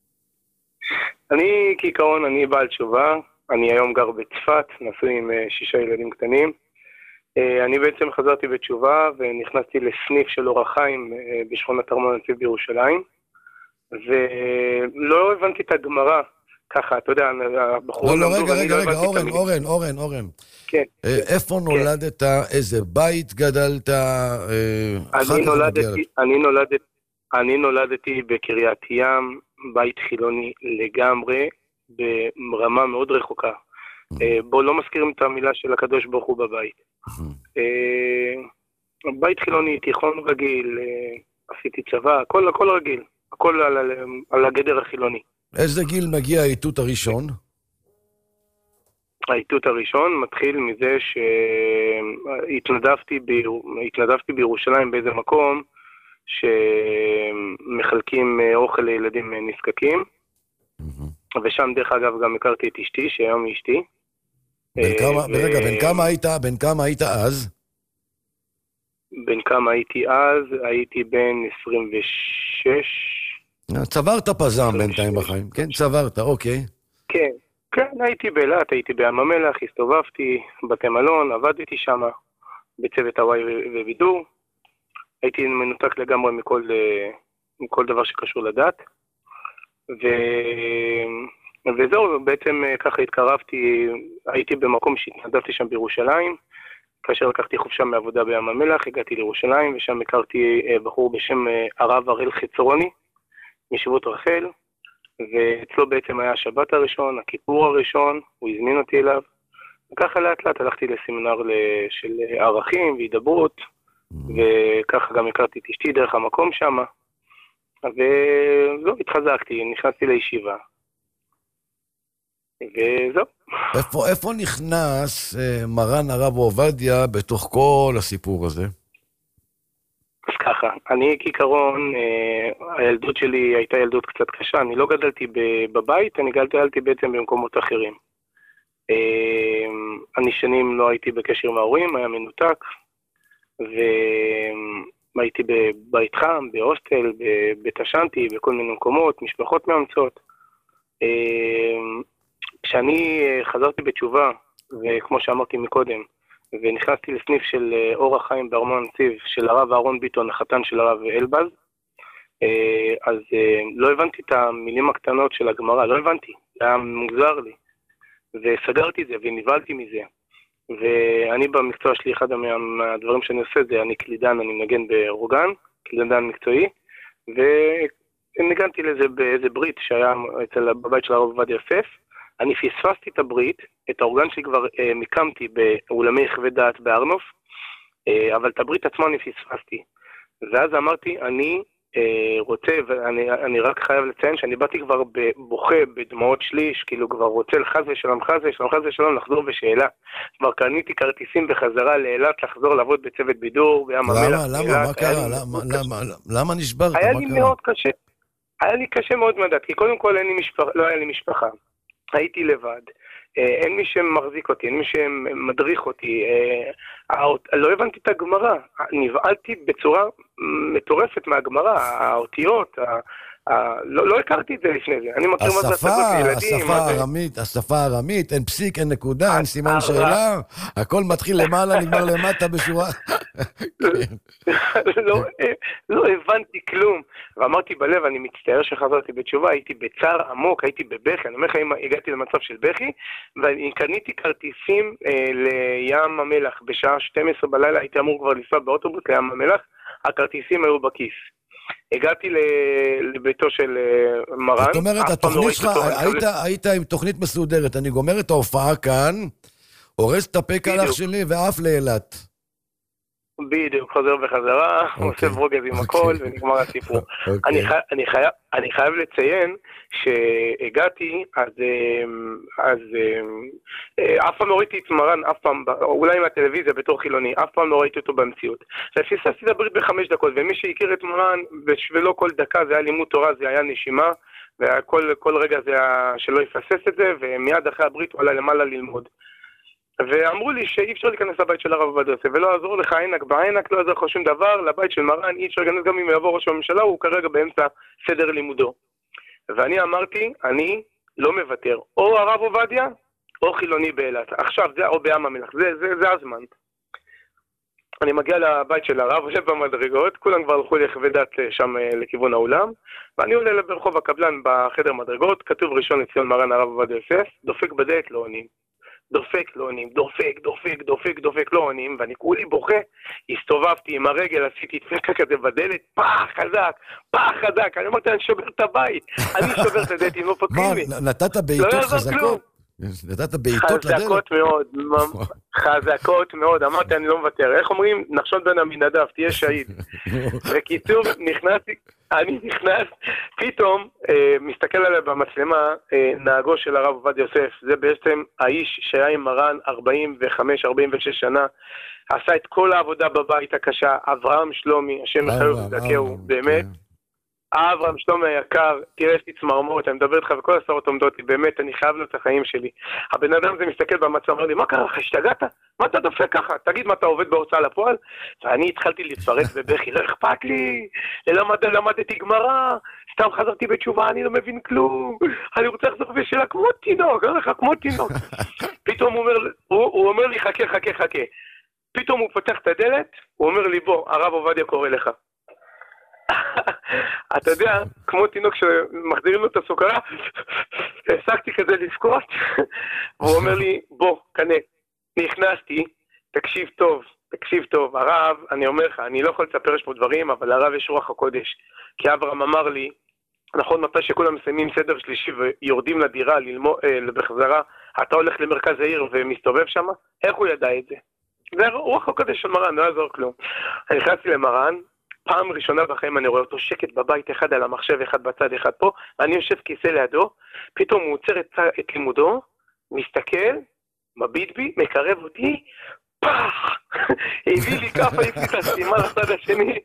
[SPEAKER 13] אני כעיקרון, אני בעל תשובה, אני היום גר בצפת, נשוי עם שישה ילדים קטנים. אני בעצם חזרתי בתשובה ונכנסתי לסניף של אור החיים בשכונת ארמון הנציב בירושלים. ולא הבנתי את הגמרא, ככה, אתה יודע, הבחור...
[SPEAKER 6] לא, לא, רגע, רגע, רגע, אורן, אורן, אורן, אורן.
[SPEAKER 13] כן.
[SPEAKER 6] איפה נולדת, איזה בית גדלת?
[SPEAKER 13] אני נולדתי, אני נולדתי, אני נולדתי בקריית ים, בית חילוני לגמרי, ברמה מאוד רחוקה. בו לא מזכירים את המילה של הקדוש ברוך הוא בבית. בית חילוני, תיכון רגיל, עשיתי צבא, הכל, הכל רגיל. הכל על, על, על הגדר החילוני.
[SPEAKER 6] איזה גיל מגיע האיתות הראשון?
[SPEAKER 13] האיתות הראשון מתחיל מזה שהתנדבתי ביר... התנדבתי בירושלים באיזה מקום שמחלקים אוכל לילדים נזקקים. Mm-hmm. ושם דרך אגב גם הכרתי את אשתי, שהיום היא אשתי.
[SPEAKER 6] בן כמה, ו... ברגע, בן כמה היית, בן כמה היית אז?
[SPEAKER 13] בן כמה הייתי אז? הייתי בן עשרים ושש.
[SPEAKER 6] צברת פזם בינתיים בחיים, כן? צברת, אוקיי.
[SPEAKER 13] כן, כן, הייתי באילת, הייתי בים המלח, הסתובבתי, בתי מלון, עבדתי שם, בצוות הוואי ובידור. הייתי מנותק לגמרי מכל, מכל דבר שקשור לדת. ו... וזהו, בעצם ככה התקרבתי, הייתי במקום שהתנדבתי שם בירושלים, כאשר לקחתי חופשה מעבודה בים המלח, הגעתי לירושלים, ושם הכרתי בחור בשם הרב הראל חצרוני, מישיבות רחל, ואצלו בעצם היה השבת הראשון, הכיפור הראשון, הוא הזמין אותי אליו, וככה לאט לאט הלכתי לסמינר של ערכים והידברות, וככה גם הכרתי את אשתי דרך המקום שם, וזהו, התחזקתי, נכנסתי לישיבה. וזהו.
[SPEAKER 6] איפה, איפה נכנס אה, מרן הרב עובדיה בתוך כל הסיפור הזה?
[SPEAKER 13] אז ככה, אני כעיקרון, אה, הילדות שלי הייתה ילדות קצת קשה, אני לא גדלתי בבית, אני גדלתי בעצם במקומות אחרים. אה, אני שנים לא הייתי בקשר עם ההורים, היה מנותק, והייתי בבית חם, בהוסטל, בבית השנתי, בכל מיני מקומות, משפחות מאמצות. אה, כשאני חזרתי בתשובה, וכמו שאמרתי מקודם, ונכנסתי לסניף של אור החיים בארמון הנציב, של הרב אהרון ביטון, החתן של הרב אלבז, אז לא הבנתי את המילים הקטנות של הגמרא, לא הבנתי, זה היה מוזר לי. וסגרתי את זה ונבלתי מזה. ואני במקצוע שלי, אחד מהדברים שאני עושה זה, אני קלידן, אני מנגן באורגן, קלידן מקצועי, וניגנתי לזה באיזה ברית שהיה אצל בבית של הרב עובדיה יוסף. אני פספסתי את הברית, את האורגן שלי כבר אה, מיקמתי באולמי חווה דעת בארנוף, אה, אבל את הברית עצמה אני פספסתי. ואז אמרתי, אני אה, רוצה, ואני אני רק חייב לציין שאני באתי כבר בוכה בדמעות שליש, כאילו כבר רוצה לחז ושלום חז ושלום חז ושלום לחזור בשאלה. כבר קניתי כרטיסים בחזרה לאילת לחזור לעבוד בצוות בידור, בים המלח.
[SPEAKER 6] למה? למה? מה קרה? למה, למה, למה נשברת?
[SPEAKER 13] היה לי מאוד קשה. היה לי קשה מאוד מדעת, כי קודם כל אין לי משפחה, לא היה לי משפחה. הייתי לבד, אין מי שמחזיק אותי, אין מי שמדריך אותי, לא הבנתי את הגמרא, נבעלתי בצורה מטורפת מהגמרא, האותיות, לא הכרתי את זה לפני זה, אני מכיר מה זה השפות לילדים.
[SPEAKER 6] השפה הארמית, השפה הארמית, אין פסיק, אין נקודה, אין סימן שאלה, הכל מתחיל למעלה, נגמר למטה בשורה.
[SPEAKER 13] לא הבנתי כלום, ואמרתי בלב, אני מצטער שחזרתי בתשובה, הייתי בצער עמוק, הייתי בבכי, אני אומר לך, הגעתי למצב של בכי, ואני קניתי כרטיסים לים המלח, בשעה שתים עשרה בלילה, הייתי אמור כבר לנסוע באוטובוס לים המלח, הכרטיסים היו בכיס. הגעתי לביתו של מרן.
[SPEAKER 6] זאת אומרת, התוכנית שלך, היית עם תוכנית מסודרת, אני גומר את ההופעה כאן, הורס את הפה קלח שלי ואף לאילת.
[SPEAKER 13] בדיוק, חוזר בחזרה, עושה ברוגז עם הכל ונגמר הסיפור. אני חייב לציין שהגעתי, אז אף פעם לא ראיתי את מרן, אף פעם, אולי מהטלוויזיה בתור חילוני, אף פעם לא ראיתי אותו במציאות. ופספסתי את הברית בחמש דקות, ומי שהכיר את מרן, בשבילו כל דקה זה היה לימוד תורה, זה היה נשימה, וכל רגע זה היה שלא יפסס את זה, ומיד אחרי הברית הוא עלה למעלה ללמוד. ואמרו לי שאי אפשר להיכנס לבית של הרב עובדיה יוסף, ולא יעזור לך עינק בעינק, לא יעזור לך שום דבר, לבית של מרן אי אפשר להיכנס גם אם יבוא ראש הממשלה, הוא כרגע באמצע סדר לימודו. ואני אמרתי, אני לא מוותר, או הרב עובדיה, או חילוני באילת. עכשיו זה, או בים המלח, זה, זה, זה הזמן. אני מגיע לבית של הרב, יושב במדרגות, כולם כבר הלכו לחווה דת שם לכיוון האולם, ואני עולה ברחוב הקבלן בחדר מדרגות, כתוב ראשון לציון מרן הרב עובדיה יוסף, דופק בדלת לא עונים. דופק, לא עונים, דופק, דופק, דופק, דופק, לא עונים, ואני כולי בוכה, הסתובבתי עם הרגל, עשיתי דפקה כזה בדלת, פח חזק, פח חזק, אני אמרתי, אני שובר את הבית, אני שובר את הדלת, אם לא פותחים לי.
[SPEAKER 6] מה, נתת בעיטות חזקות? נתת בעיטות לדלת?
[SPEAKER 13] חזקות מאוד, חזקות מאוד, אמרתי, אני לא מוותר, איך אומרים, נחשון בן עמינדב, תהיה שהיד. וקיצור, נכנסתי, אני נכנס, פתאום אה, מסתכל עליי במצלמה, אה, נהגו של הרב עובדיה יוסף, זה בעצם האיש שהיה עם מרן ארבעים וחמש ארבעים ושש שנה, עשה את כל העבודה בבית הקשה, אברהם שלומי, השם מחייב וזכהו, באמת, אברהם שלומי היקר, תראה יש לי צמרמורת, אני מדבר איתך וכל הסעות עומדות לי, באמת, אני חייב לו את החיים שלי. הבן אדם הזה מסתכל במצלמה, אומר לי, מה קרה לך, השתגעת? מה אתה דופק ככה? תגיד מה אתה עובד בהוצאה לפועל? ואני התחלתי להתפרץ בבכי, לא אכפת לי, למד, למדתי גמרא, סתם חזרתי בתשובה, אני לא מבין כלום, אני רוצה לחזור בשאלה כמו תינוק, אני לך כמו תינוק. פתאום הוא אומר, הוא, הוא אומר לי, חכה, חכה, חכה. פתאום הוא פותח את הדלת, הוא אומר לי, בוא, הרב עובדיה קורא לך. אתה יודע, כמו תינוק שמחזירים לו את הסוכרה, הפסקתי כזה לבכות, והוא אומר לי, בוא, כנס. נכנסתי, תקשיב טוב, תקשיב טוב, הרב, אני אומר לך, אני לא יכול לספר יש פה דברים, אבל הרב יש רוח הקודש, כי אברהם אמר לי, נכון, מתי שכולם מסיימים סדר שלישי ויורדים לדירה, ללמוד, בחזרה, אתה הולך למרכז העיר ומסתובב שם, איך הוא ידע את זה? זה רוח הקודש של מרן, לא יעזור כלום. אני נכנסתי למרן, פעם ראשונה בחיים אני רואה אותו שקט בבית, אחד על המחשב, אחד בצד, אחד פה, אני יושב כיסא לידו, פתאום הוא עוצר את, את לימודו, מסתכל, מביט בי, מקרב אותי, פח! הביא לי כפה, הביא את הסימה לצד השני.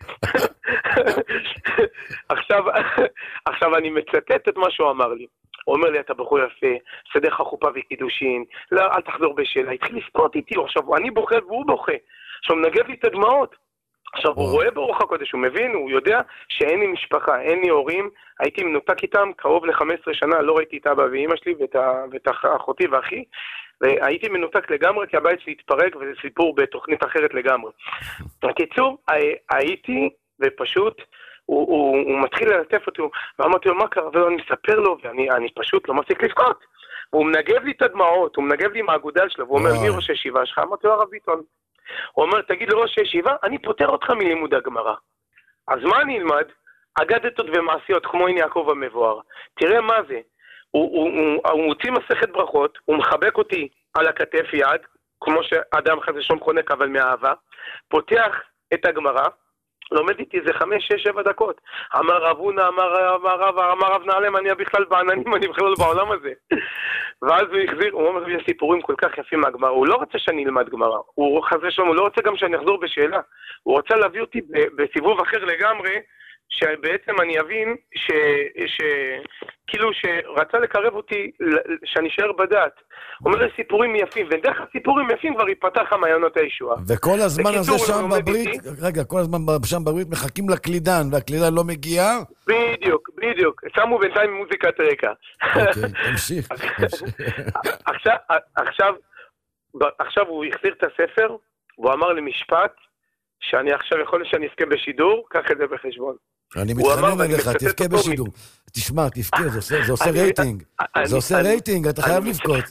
[SPEAKER 13] עכשיו, עכשיו אני מצטט את מה שהוא אמר לי. הוא אומר לי, אתה בחור יפה, סדר לך חופה וקידושין, לא, אל תחזור בשאלה. התחיל לבכות איתי, עכשיו אני בוכה והוא בוכה. עכשיו מנגב לי את הדמעות. עכשיו הוא רואה ברוך הקודש, הוא מבין, הוא יודע שאין לי משפחה, אין לי הורים, הייתי מנותק איתם קרוב ל-חמש עשרה שנה, לא ראיתי את אבא ואמא שלי ואת, ואת אחותי ואחי, והייתי מנותק לגמרי כי הבית שלי התפרק וזה סיפור בתוכנית אחרת לגמרי. בקיצור, הייתי ופשוט, הוא, הוא, הוא מתחיל ללטף אותי, ואמרתי לו מה קרה, ואני מספר לו, ואני אני פשוט לא מפסיק לבכות. והוא מנגב לי את הדמעות, הוא מנגב לי עם האגודל שלו, והוא אומר, מי ראש הישיבה שלך? אמרתי לו, הרב ביטון. הוא אומר, תגיד לראש הישיבה, אני פותר אותך מלימוד הגמרא. אז מה אני אלמד? אגדתות ומעשיות, כמו אין יעקב המבואר. תראה מה זה. הוא, הוא, הוא, הוא מוציא מסכת ברכות, הוא מחבק אותי על הכתף יד, כמו שאדם חזה שום חונק, אבל מאהבה, פותח את הגמרא, לומד איתי איזה חמש, שש, שבע דקות. אמר רב הונא, אמר רב, אמר רב נעלם, אני בכלל בעננים, אני בכלל בעולם הזה. ואז הוא החזיר, הוא אומר לי סיפורים כל כך יפים מהגמרא, הוא לא רוצה שאני אלמד גמרא, הוא חזה שם, הוא לא רוצה גם שאני אחזור בשאלה, הוא רוצה להביא אותי בסיבוב אחר לגמרי, שבעצם אני אבין ש... ש... כאילו שרצה לקרב אותי שאני אשאר בדעת. הוא אומר לי סיפורים יפים, ודרך הסיפורים יפים כבר ייפתח המעיינות הישועה.
[SPEAKER 6] וכל הזמן הזה שם בברית, רגע, כל הזמן שם בברית מחכים לקלידן, והקלידן לא מגיע?
[SPEAKER 13] בדיוק, בדיוק. שמו בינתיים מוזיקת רקע.
[SPEAKER 6] אוקיי, תמשיך.
[SPEAKER 13] עכשיו, עכשיו, עכשיו הוא החזיר את הספר, והוא אמר לי משפט, שאני עכשיו יכול להיות שאני אזכה בשידור, קח את זה בחשבון.
[SPEAKER 6] אני מתחנן עליך, תבכה בשידור. תשמע, תבכה, זה עושה רייטינג. זה עושה רייטינג, אתה חייב לבכות.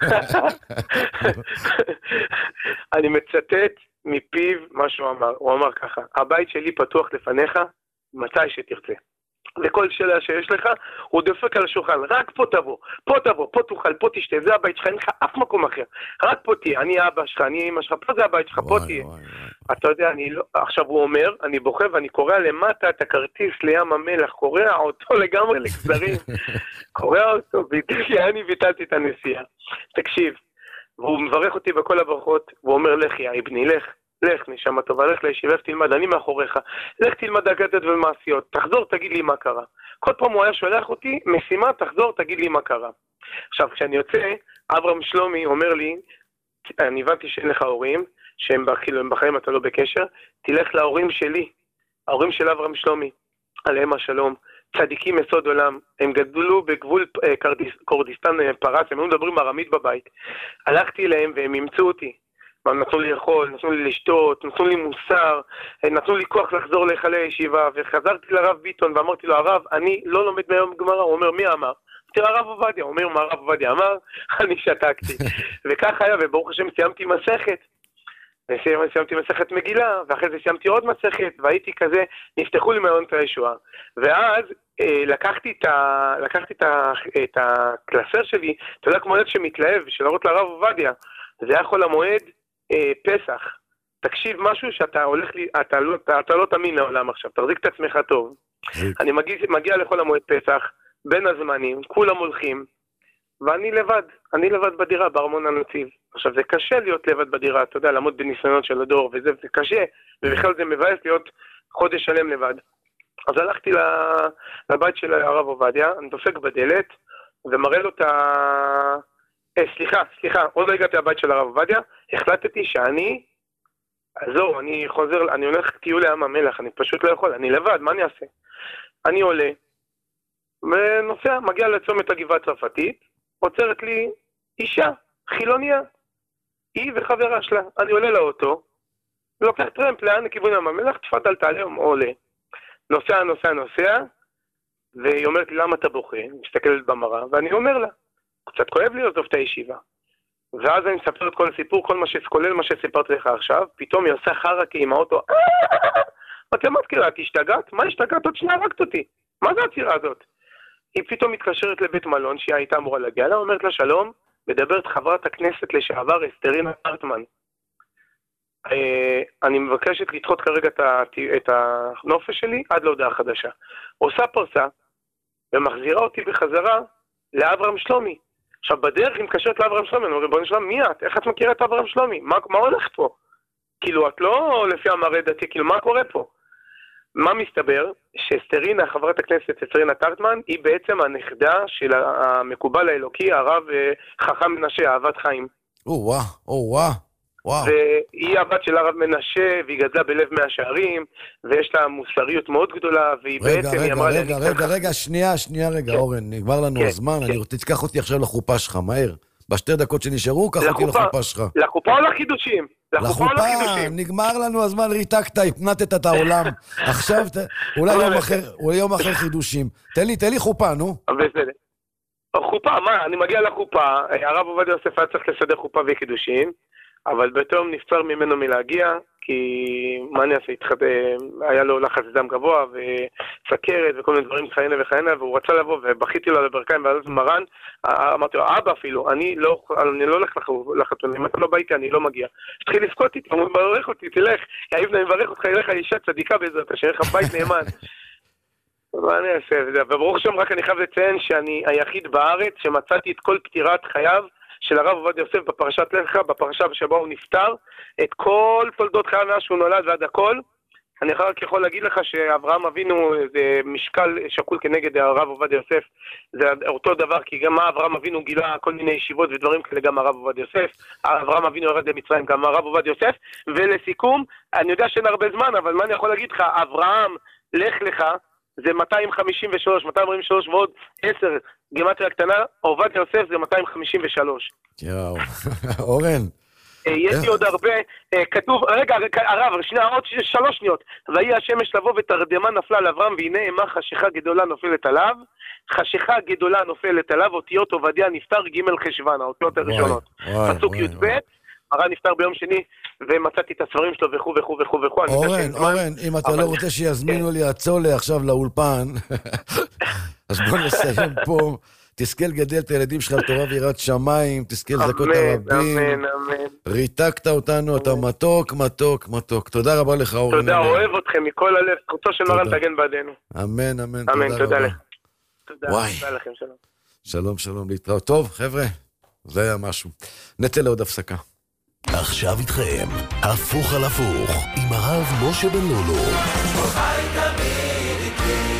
[SPEAKER 13] אני מצטט מפיו מה שהוא אמר. הוא אמר ככה, הבית שלי פתוח לפניך, מתי שתרצה. וכל שאלה שיש לך, הוא דופק על השולחן, רק פה תבוא, פה תבוא, פה תאכל, פה תשתה, זה הבית שלך, אין לך אף מקום אחר. רק פה תהיה, אני אבא שלך, אני אמא שלך, פה זה הבית שלך, פה תהיה. אתה יודע, אני לא... עכשיו הוא אומר, אני בוכה ואני קורא למטה את הכרטיס לים המלח, קורא אותו לגמרי לגזרים, קורא אותו, אני ביטלתי את הנסיעה. תקשיב, והוא מברך אותי בכל הברכות, והוא אומר, לך יא אבני, לך. לך נשמה טובה, לך לישיבה, תלמד, אני מאחוריך, לך תלמד אגדות ומעשיות, תחזור, תגיד לי מה קרה. כל פעם הוא היה שולח אותי, משימה, תחזור, תגיד לי מה קרה. עכשיו, כשאני יוצא, אברהם שלומי אומר לי, אני הבנתי שאין לך הורים, שהם כאילו, הם בחיים אתה לא בקשר, תלך להורים שלי, ההורים של אברהם שלומי, עליהם השלום, צדיקים יסוד עולם, הם גדלו בגבול קורדיסטן פרס, הם לא מדברים ארמית בבית. הלכתי אליהם והם ימצאו אותי. נתנו לי לאכול, נתנו לי לשתות, נתנו לי מוסר, נתנו לי כוח לחזור להיכלי הישיבה, וחזרתי לרב ביטון ואמרתי לו, הרב, אני לא לומד מהיום גמרא. הוא אומר, מי אמר? תראה הרב עובדיה, הוא אומר, מה הרב עובדיה אמר? אני שתקתי. וכך היה, וברוך השם סיימתי מסכת. סיימתי מסכת מגילה, ואחרי זה סיימתי עוד מסכת, והייתי כזה, נפתחו לי מעיינות הישועה. ואז אה, לקחתי, את ה, לקחתי את, ה, את הקלסר שלי, אתה יודע כמו ילד שמתלהב, של להראות לרב עובדיה, זה היה חול המועד, אה, פסח. תקשיב משהו שאתה הולך לי, אתה לא, אתה, אתה לא תאמין לעולם עכשיו, תחזיק את עצמך טוב. אני מגיע, מגיע לחול המועד פסח, בין הזמנים, כולם הולכים, ואני לבד, אני לבד בדירה, בארמון הנציב. עכשיו, זה קשה להיות לבד בדירה, אתה יודע, לעמוד בניסיונות של הדור, וזה, זה קשה, ובכלל זה מבאס להיות חודש שלם לבד. אז הלכתי לבית של הרב עובדיה, אני דופק בדלת, ומראה לו את ה... אה, סליחה, סליחה, עוד לא הגעתי לבית של הרב עובדיה, החלטתי שאני, עזור, אני חוזר, אני הולך טיול לים המלח, אני פשוט לא יכול, אני לבד, מה אני אעשה? אני עולה, ונוסע, מגיע לצומת הגבעה הצרפתית, עוצרת לי אישה, חילוניה, היא וחברה שלה. אני עולה לאוטו, לוקח טרמפ לאן לכיוון ים המלח, תפת תעלה, עולה. נוסע, נוסע, נוסע, והיא אומרת לי, למה אתה בוכה? מסתכלת במראה, ואני אומר לה, קצת כואב לי לעזוב את הישיבה. ואז אני מספר את כל הסיפור, כל מה שכולל מה שסיפרתי לך עכשיו, פתאום היא עושה חרקה עם האוטו, אתם מתקירה, את השתגעת? מה השתגעת? עוד שנייה הרגת אותי. מה זה הצירה הזאת? היא פתאום מתקשרת לבית מלון, שהיא הייתה אמורה להגיע לה, אומרת לה שלום, מדברת חברת הכנסת לשעבר אסתרינה ארטמן. אני מבקשת לדחות כרגע את הנופש שלי עד להודעה חדשה. עושה פרסה ומחזירה אותי בחזרה לאברהם שלומי. עכשיו בדרך היא מתקשרת לאברהם שלומי, אני אומר, בוא נשמע, מי את? איך את מכירה את אברהם שלומי? מה, מה הולך פה? כאילו, את לא לפי המראה דתי, כאילו, מה קורה פה? מה מסתבר? שאסתרינה, חברת הכנסת אסתרינה טרטמן, היא בעצם הנכדה של המקובל האלוקי, הרב חכם מנשה, אהבת חיים.
[SPEAKER 6] או וואו, או וואו. וואו.
[SPEAKER 13] והיא הבת של הרב מנשה, והיא גדלה בלב מאה שערים, ויש לה מוסריות מאוד גדולה, והיא
[SPEAKER 6] רגע,
[SPEAKER 13] בעצם...
[SPEAKER 6] רגע,
[SPEAKER 13] רגע,
[SPEAKER 6] רגע, רגע, רגע, שנייה, שנייה, רגע,
[SPEAKER 13] כן.
[SPEAKER 6] אורן, נגמר לנו
[SPEAKER 13] כן,
[SPEAKER 6] הזמן,
[SPEAKER 13] כן.
[SPEAKER 6] אני רוצה, תיקח אותי עכשיו לחופה שלך, מהר. בשתי דקות שנשארו, קח אותי לחופה שלך.
[SPEAKER 13] לחופה או לחידושים? לחופה או לחידושים?
[SPEAKER 6] נגמר לנו הזמן, ריתקת, הפנתת את העולם. עכשיו, אולי יום אחר, אולי יום אחר חידושים. תן לי, תן לי חופה, נו.
[SPEAKER 13] בסדר. חופה, מה? אני מגיע לחופה, הרב עובדיה יוסף היה צריך לסדר חופה וחידושים, אבל בתום נפצר ממנו מלהגיע, כי מה אני אעשה, היה לו לחץ דם גבוה וסכרת וכל מיני דברים חיינה וחיינה, והוא רצה לבוא ובכיתי לו על הברכיים ועל מרן, אמרתי לו, אבא אפילו, אני לא, אני לא הולך לחתונה, אם אתה לא בא איתי, אני לא מגיע. התחיל לבכות איתי, הוא מברך אותי, תלך, יאיבנה, מברך אותך, ילך האישה צדיקה בעזרת, אשר לך בית נאמן. מה אני אעשה? וברוך שם רק אני חייב לציין שאני היחיד בארץ שמצאתי את כל פטירת חייו של הרב עובדיה יוסף בפרשת לך, בפרשה שבה הוא נפטר, את כל תולדות חייו מאז שהוא נולד ועד הכל. אני רק יכול להגיד לך שאברהם אבינו זה משקל שקול כנגד הרב עובדיה יוסף, זה אותו דבר, כי גם אברהם אבינו גילה כל מיני ישיבות ודברים כאלה, גם הרב עובדיה יוסף, אברהם אבינו ירד למצרים, גם הרב עובדיה יוסף. ולסיכום, אני יודע שאין הרבה זמן, אבל מה אני יכול להגיד לך, אברהם, לך לך, זה מאתיים חמישים ושלוש, מאתיים ארבעים ושלוש ועוד עשר, גימטריה קטנה, עובדיה יוסף זה מאתיים חמישים ושלוש.
[SPEAKER 6] יאו, אורן.
[SPEAKER 13] יש לי עוד הרבה, כתוב, רגע, הרב, שנייה, עוד שלוש שניות. ויהי השמש לבוא ותרדמה נפלה על אברהם, והנה אימה חשיכה גדולה נופלת עליו, חשיכה גדולה נופלת עליו, אותיות עובדיה נפטר ג' חשוון, האותיות הראשונות. פסוק י"ב, הרב נפטר ביום שני, ומצאתי את הספרים שלו וכו' וכו' וכו' וכו'.
[SPEAKER 6] אורן, אורן, אם אתה לא רוצה שיזמינו לי הצולה עכשיו לאולפן, אז בוא נסיים פה. תזכה לגדל את הילדים שלך לתורה ויראת שמיים, תזכה לזכות הרבים.
[SPEAKER 13] אמן, אמן.
[SPEAKER 6] ריתקת אותנו, אתה מתוק, מתוק, מתוק. תודה רבה לך, אורן.
[SPEAKER 13] תודה, אוהב אתכם מכל הלב. זכותו של מרן תגן בעדנו.
[SPEAKER 6] אמן, אמן,
[SPEAKER 13] אמן,
[SPEAKER 6] תודה
[SPEAKER 13] תודה
[SPEAKER 6] רבה.
[SPEAKER 13] לך. תודה, תודה לכם, שלום.
[SPEAKER 6] שלום, שלום, להתראות. טוב, חבר'ה, זה היה משהו. נצא לעוד הפסקה.
[SPEAKER 1] עכשיו איתכם, הפוך על הפוך, עם הרב משה בן לולו.
[SPEAKER 4] חי תמיד איתי.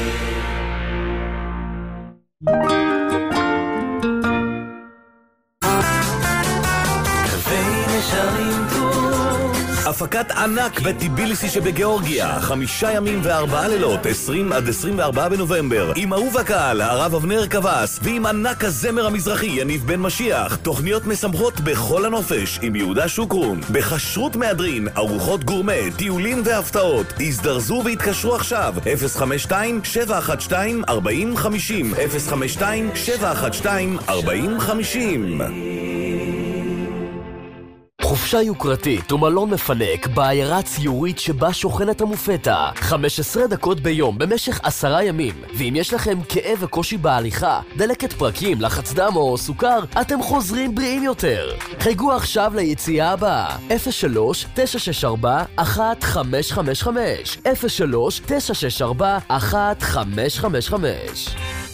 [SPEAKER 11] הפקת ענק בטיביליסי שבגיאורגיה, חמישה ימים וארבעה לילות, עשרים עד עשרים וארבעה בנובמבר, עם אהוב הקהל, הרב אבנר קבס, ועם ענק הזמר המזרחי, יניב בן משיח, תוכניות משמחות בכל הנופש, עם יהודה שוקרון, בחשרות מהדרין, ארוחות גורמה, טיולים והפתעות, הזדרזו והתקשרו עכשיו, אפס חמש שתיים שבע אחת שתיים ארבע אפס חמש אפס, אפס חמש שתיים שבע אחת שתיים ארבע אפס חמש.
[SPEAKER 10] חופשה יוקרתית ומלון מפנק בעיירה ציורית שבה שוכנת המופתה. חמש עשרה דקות ביום במשך עשרה ימים. ואם יש לכם כאב וקושי בהליכה, דלקת פרקים, לחץ דם או סוכר, אתם חוזרים בריאים יותר. חייגו עכשיו ליציאה הבאה. אפס שלוש תשע שש ארבע אחת חמש חמש חמש, אפס שלוש תשע שש ארבע אחת חמש חמש חמש.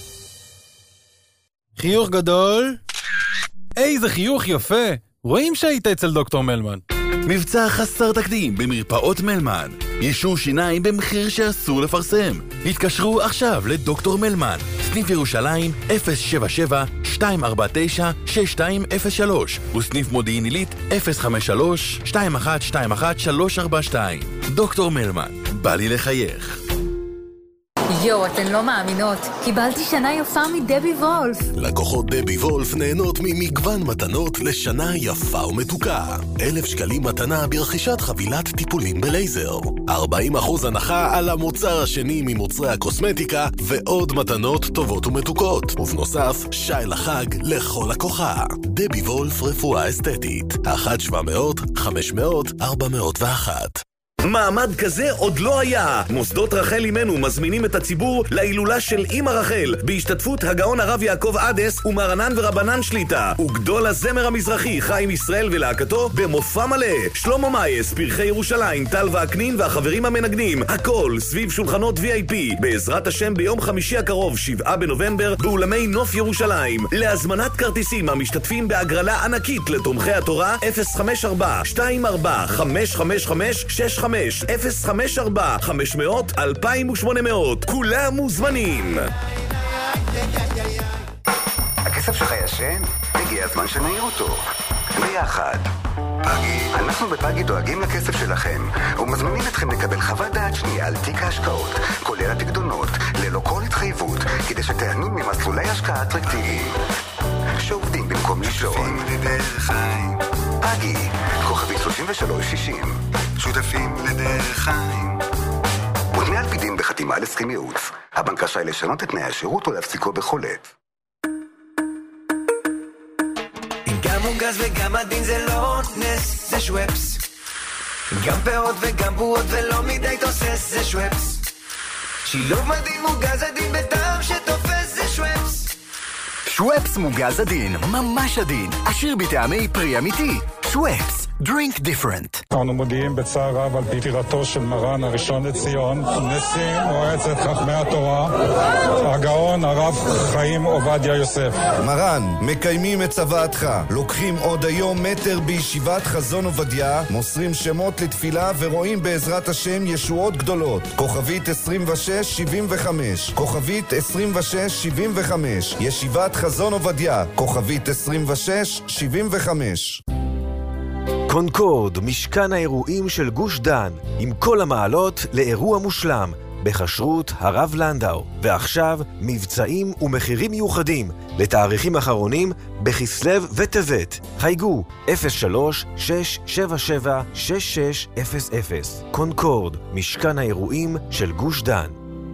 [SPEAKER 14] חיוך גדול. איזה חיוך יפה. רואים שהיית אצל דוקטור מלמן.
[SPEAKER 11] מבצע חסר תקדים במרפאות מלמן. יישור שיניים במחיר שאסור לפרסם. התקשרו עכשיו לדוקטור מלמן. סניף ירושלים אפס שבע שבע שתיים ארבע תשע שש שתיים אפס שלוש וסניף מודיעין עילית אפס חמש שלוש שתיים אחת שתיים אחת שלוש ארבע שתיים. דוקטור מלמן, בא לי לחייך.
[SPEAKER 15] יו, אתן לא מאמינות. קיבלתי שנה יפה מדבי וולף.
[SPEAKER 1] לקוחות דבי וולף נהנות ממגוון מתנות לשנה יפה ומתוקה. אלף שקלים מתנה ברכישת חבילת טיפולים בלייזר. ארבעים אחוז הנחה על המוצר השני ממוצרי הקוסמטיקה, ועוד מתנות טובות ומתוקות. ובנוסף, שי לחג לכל לקוחה. דבי וולף רפואה אסתטית. אחת שבע מאות חמש מאות ארבע מאות ואחת.
[SPEAKER 11] מעמד כזה עוד לא היה. מוסדות רחל אימנו מזמינים את הציבור להילולה של אמא רחל, בהשתתפות הגאון הרב יעקב עדס ומרנן ורבנן שליטה, וגדול הזמר המזרחי חיים ישראל ולהקתו במופע מלא. שלמה מייס, פרחי ירושלים, טל ועקנין והחברים המנגנים, הכל סביב שולחנות וי איי פי, בעזרת השם ביום חמישי הקרוב, שבעה בנובמבר, באולמי נוף ירושלים. להזמנת כרטיסים המשתתפים בהגרלה ענקית לתומכי התורה, אפס חמש ארבע שתיים ארבע חמש חמש חמש שש חמש אפס חמש ארבע חמש מאות אלפיים ושמונה מאות. כולם מוזמנים.
[SPEAKER 16] הכסף שלך ישן? הגיע הזמן שנעיר אותו ביחד. פאגי. אנחנו בפאגי דואגים לכסף שלכם ומזמינים אתכם לקבל חוות דעת שנייה על תיק ההשקעות, כולל הפקדונות, ללא כל התחייבות, כדי שתהנו ממסלולי השקעה אטרקטיביים שעובדים במקום לישון. פאגי, כוכבי שלושים ושלוש שישים. שותפים לדרך חיים. מותנה על פי דין בחתימה על הסכם ייעוץ. הבנק רשאי לשנות את תנאי השירות או להפסיקו בכל עת.
[SPEAKER 4] גם מוגז וגם עדין זה לא נס, זה שוואפס. גם פירות וגם בועות ולא מדי תוסס, זה שוואפס. שילוב מדהים מוגז עדין בטעם שתופס, זה שוואפס.
[SPEAKER 17] שוואפס מוגז עדין, ממש עדין, עשיר בטעמי פרי אמיתי. שוואפס, drink different.
[SPEAKER 18] אנו מודיעים בצער רב על פטירתו של מרן הראשון לציון, נשיא מועצת חכמי התורה, הגאון הרב חיים עובדיה יוסף.
[SPEAKER 5] מרן, מקיימים את צוואתך, לוקחים עוד היום מטר בישיבת חזון עובדיה, מוסרים שמות לתפילה ורואים בעזרת השם ישועות גדולות. כוכבית עשרים ושש שבעים וחמש, כוכבית עשרים ושש שבעים וחמש, ישיבת חזון עובדיה, כוכבית עשרים ושש שבעים וחמש.
[SPEAKER 19] קונקורד, משכן האירועים של גוש דן, עם כל המעלות לאירוע מושלם, בחשרות הרב לנדאו. ועכשיו, מבצעים ומחירים מיוחדים, לתאריכים אחרונים, בכסלו וטבת. חייגו, אפס שלוש שש שבע שבע שש שש אפס אפס. קונקורד, משכן האירועים של גוש דן.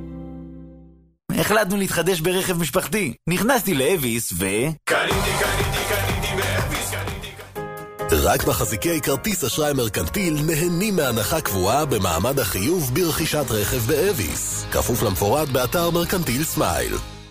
[SPEAKER 20] החלטנו להתחדש ברכב משפחתי. נכנסתי לאביס ו...
[SPEAKER 1] קניתי, קניתי, קניתי באביס, קניתי, קניתי. רק מחזיקי כרטיס אשראי מרקנטיל נהנים מהנחה קבועה במעמד החיוב ברכישת רכב באביס. כפוף למפורט באתר מרקנטיל סמייל.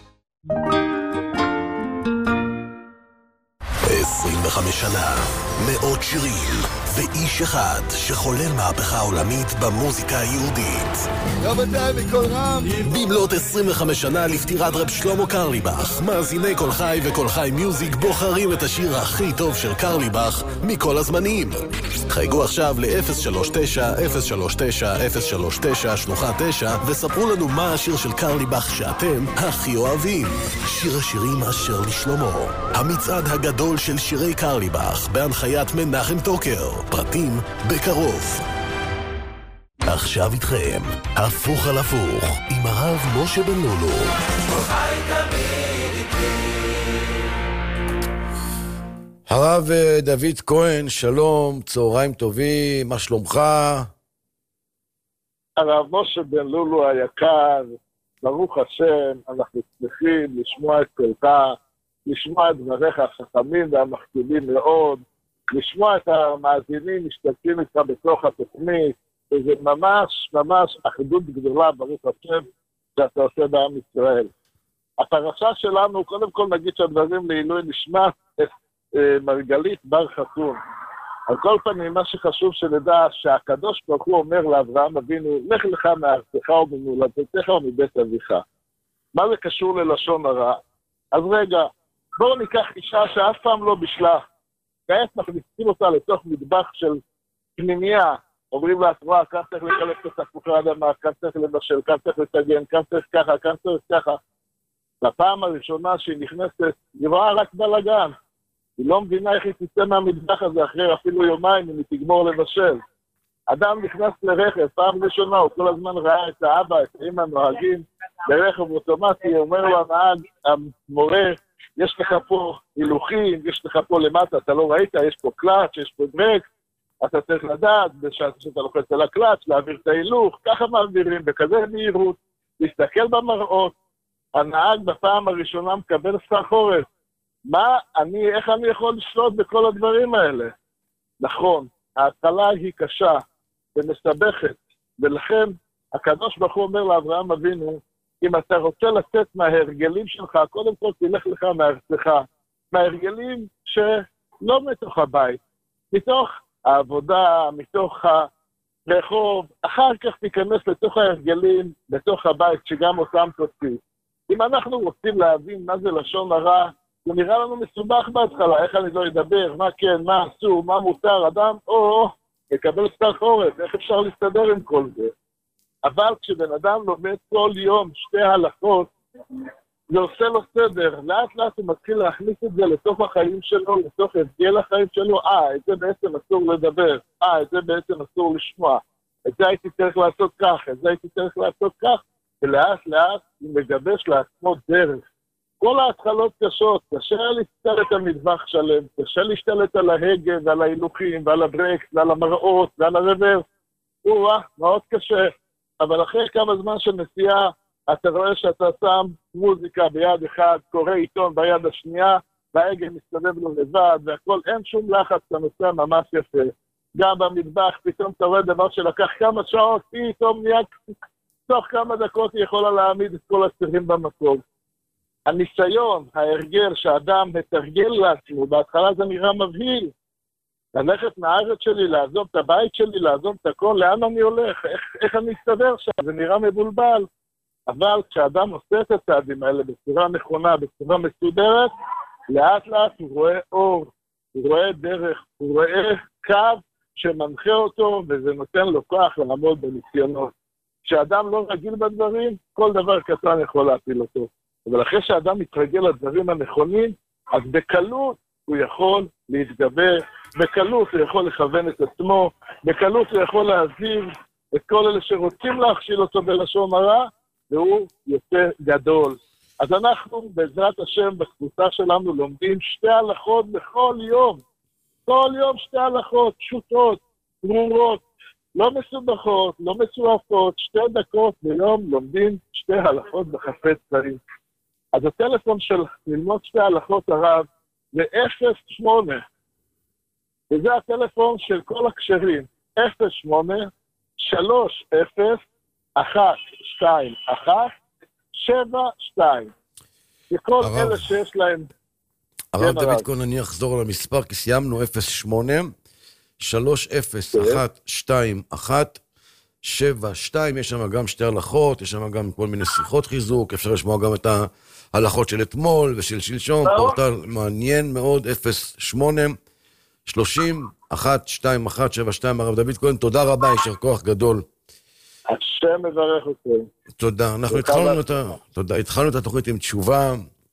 [SPEAKER 1] עשרים וחמש שנה, מאות שירים, ואיש אחד שחולל מהפכה עולמית במוזיקה היהודית.
[SPEAKER 21] רבותיי בכל רם.
[SPEAKER 1] במלאת עשרים וחמש שנה לפטירת רב שלמה קרליבך, מאזיני כל חי וכל חי מיוזיק בוחרים את השיר הכי טוב של קרליבך מכל הזמנים. חייגו עכשיו ל-אפס שלוש תשע אפס שלוש תשע אפס שלוש תשע שלוחה תשע וספרו לנו מה השיר של קרליבך שאתם הכי אוהבים. שיר השירים אשר לשלמה, המצעד הגדול של שירי קרליבך בהנחיית מנחם טוקר. פרטים בקרוב. עכשיו איתכם, הפוך על הפוך, עם הרב משה בן לולו.
[SPEAKER 6] הרב דוד כהן, שלום, צהריים טובים, מה שלומך?
[SPEAKER 22] הרב משה בן לולו היקר, ברוך השם, אנחנו שמחים לשמוע את קולך, לשמוע את דבריך החכמים והמחכימים מאוד, לשמוע את המאזינים משתתפים איתך בתוך התוכנית, וזה ממש ממש אחדות גדולה, ברוך השם, שאתה עושה בעם ישראל. הפרשה שלנו, קודם כל נגיד שהדברים לעילוי נשמע את אה, מרגלית בר חתון. על כל פנים, מה שחשוב שנדע שהקדוש ברוך הוא אומר לאברהם אבינו, לך לך מארצך וממולדתך ומבית אביך. מה זה קשור ללשון הרע? אז רגע, בואו ניקח אישה שאף פעם לא בשלה. כעת מכניסים אותה לתוך מטבח של פנימיה, אומרים לה, תראה, כאן צריך לקלף את תפוחי האדמה, כאן צריך לבשל, כאן צריך לטגן, כאן צריך ככה, כאן צריך ככה. בפעם הראשונה שהיא נכנסת, היא רואה רק בלגן. היא לא מבינה איך היא תצא מהמטבח הזה אחרי אפילו יומיים אם היא תגמור לבשל. אדם נכנס לרכב, פעם ראשונה, הוא כל הזמן ראה את האבא, את האמא נוהגים ברכב אוטומטי, אומר לו הנהג, המורה, יש לך פה הילוכים, יש לך פה למטה, אתה לא ראית, יש פה קלאץ', יש פה ברק, אתה צריך לדעת, בשעת שאתה לוחץ על הקלאץ', להעביר את ההילוך, ככה מעבירים, בכזה מהירות, להסתכל במראות, הנהג בפעם הראשונה מקבל סחרחורת, מה אני, איך אני יכול לשלוט בכל הדברים האלה? נכון, ההתחלה היא קשה, ומסבכת. ולכן הקדוש ברוך הוא אומר לאברהם אבינו, אם אתה רוצה לצאת מההרגלים שלך, קודם כל תלך לך מארצך, מההרגלים שלא מתוך הבית, מתוך העבודה, מתוך הרחוב, אחר כך תיכנס לתוך ההרגלים, בתוך הבית שגם אותם תוציא. אם אנחנו רוצים להבין מה זה לשון הרע, זה נראה לנו מסובך בהתחלה, איך אני לא אדבר, מה כן, מה אסור, מה מותר, אדם, או, יקבל סתר חורף, איך אפשר להסתדר עם כל זה? אבל כשבן אדם לומד כל יום שתי הלכות, זה עושה לו סדר, לאט לאט הוא מתחיל להכניס את זה לתוך החיים שלו, לתוך הרגל החיים שלו, אה, את זה בעצם אסור לדבר, אה, את זה בעצם אסור לשמוע, את זה הייתי צריך לעשות כך, את זה הייתי צריך לעשות כך, ולאט לאט הוא מגבש לעצמו דרך. כל ההתחלות קשות, קשה להשתלט על מטבח שלם, קשה להשתלט על ההגה ועל ההילוכים ועל הברקס ועל המראות ועל הרוורס, וואה, מאוד קשה. אבל אחרי כמה זמן של נסיעה, אתה רואה שאתה שם מוזיקה ביד אחד, קורא עיתון ביד השנייה, וההגה מסתובב לו לבד, והכל, אין שום לחץ, אתה נוסע ממש יפה. גם במטבח, פתאום אתה רואה דבר שלקח כמה שעות, פתאום נהיה, תוך כמה דקות היא יכולה להעמיד את כל הסירים במקום. הניסיון, ההרגל שאדם מתרגל לעצמו, בהתחלה זה נראה מבהיל. ללכת מהארץ שלי, לעזוב את הבית שלי, לעזוב את הכל, לאן אני הולך? איך, איך אני אסתדר שם? זה נראה מבולבל. אבל כשאדם עושה את הצעדים האלה בצורה נכונה, בצורה מסודרת, לאט לאט הוא רואה אור, הוא רואה דרך, הוא רואה קו שמנחה אותו, וזה נותן לו כוח לעמוד בניסיונות. כשאדם לא רגיל בדברים, כל דבר קטן יכול להפיל אותו. אבל אחרי שאדם מתרגל לדברים הנכונים, אז בקלות הוא יכול להתגבר, בקלות הוא יכול לכוון את עצמו, בקלות הוא יכול להזהיר את כל אלה שרוצים להכשיל אותו בלשון הרע, והוא יוצא גדול. אז אנחנו בעזרת השם בקבוצה שלנו לומדים שתי הלכות בכל יום. כל יום שתי הלכות פשוטות, ברורות, לא מסובכות, לא מצועפות, שתי דקות ביום לומדים שתי הלכות בחפץ חיים. אז הטלפון של ללמוד שתי הלכות הרב זה אפס שמונה. וזה הטלפון של כל הקשרים. אפס שמונה, שלוש אפס, אחת שתיים אחת, שבע שתיים. וכל אלה שיש להם...
[SPEAKER 6] הרב דוד קון, אני אחזור על המספר, כי סיימנו אפס שמונה, שלוש אפס, אחת שתיים אחת, שבע שתיים, יש שם גם שתי הלכות, יש שם גם כל מיני שיחות חיזוק, אפשר לשמוע גם את ההלכות של אתמול ושל שלשום, פורטל מעניין מאוד, אפס שמונה, שלושים, אחת שתיים אחת, שבע שתיים, הרב דוד קון, תודה רבה, יישר כוח גדול.
[SPEAKER 22] השם מברך אתכם.
[SPEAKER 6] תודה, אנחנו התחלנו את, תודה, התחלנו את התוכנית עם תשובה,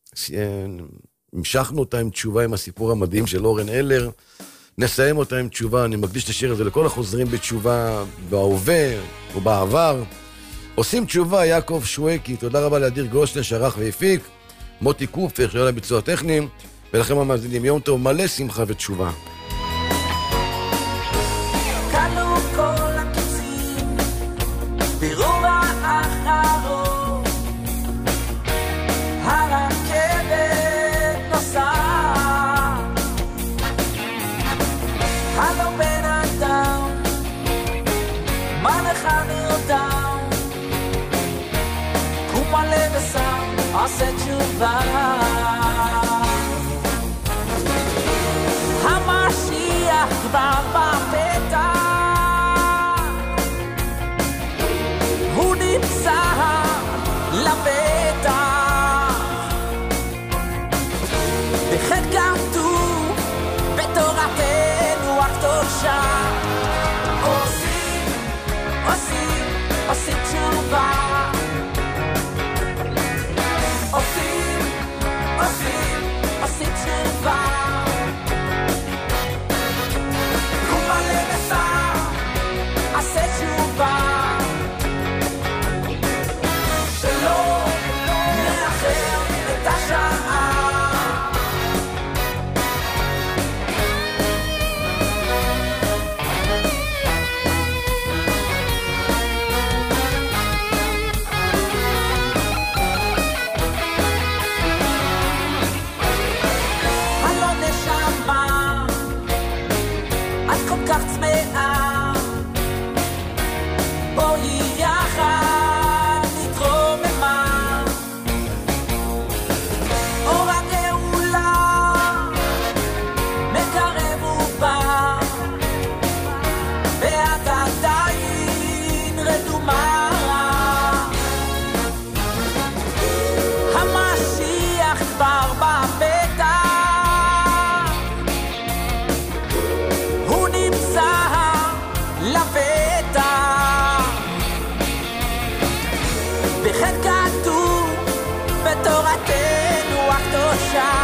[SPEAKER 6] המשכנו אותה עם תשובה עם הסיפור המדהים של אורן אלר, נסיים אותה עם תשובה, אני מקדיש את השיר הזה לכל החוזרים בתשובה בהווה או בעבר. עושים תשובה, יעקב שווקי, תודה רבה לאדיר גושלן שערך והפיק, מוטי קופר שהיה לביצוע טכניים, ולכם המאזינים יום טוב מלא שמחה ותשובה.
[SPEAKER 2] עושה תשובה המשיח כבר בפתח הוא נמצא לבטח וכן כתוב בתורתנו הקדושה עושים, עושים, עושים תשובה עושים, עושים, עושים תשובה קומה לבשר, עשה תשובה שלא נאחר את השעה השעה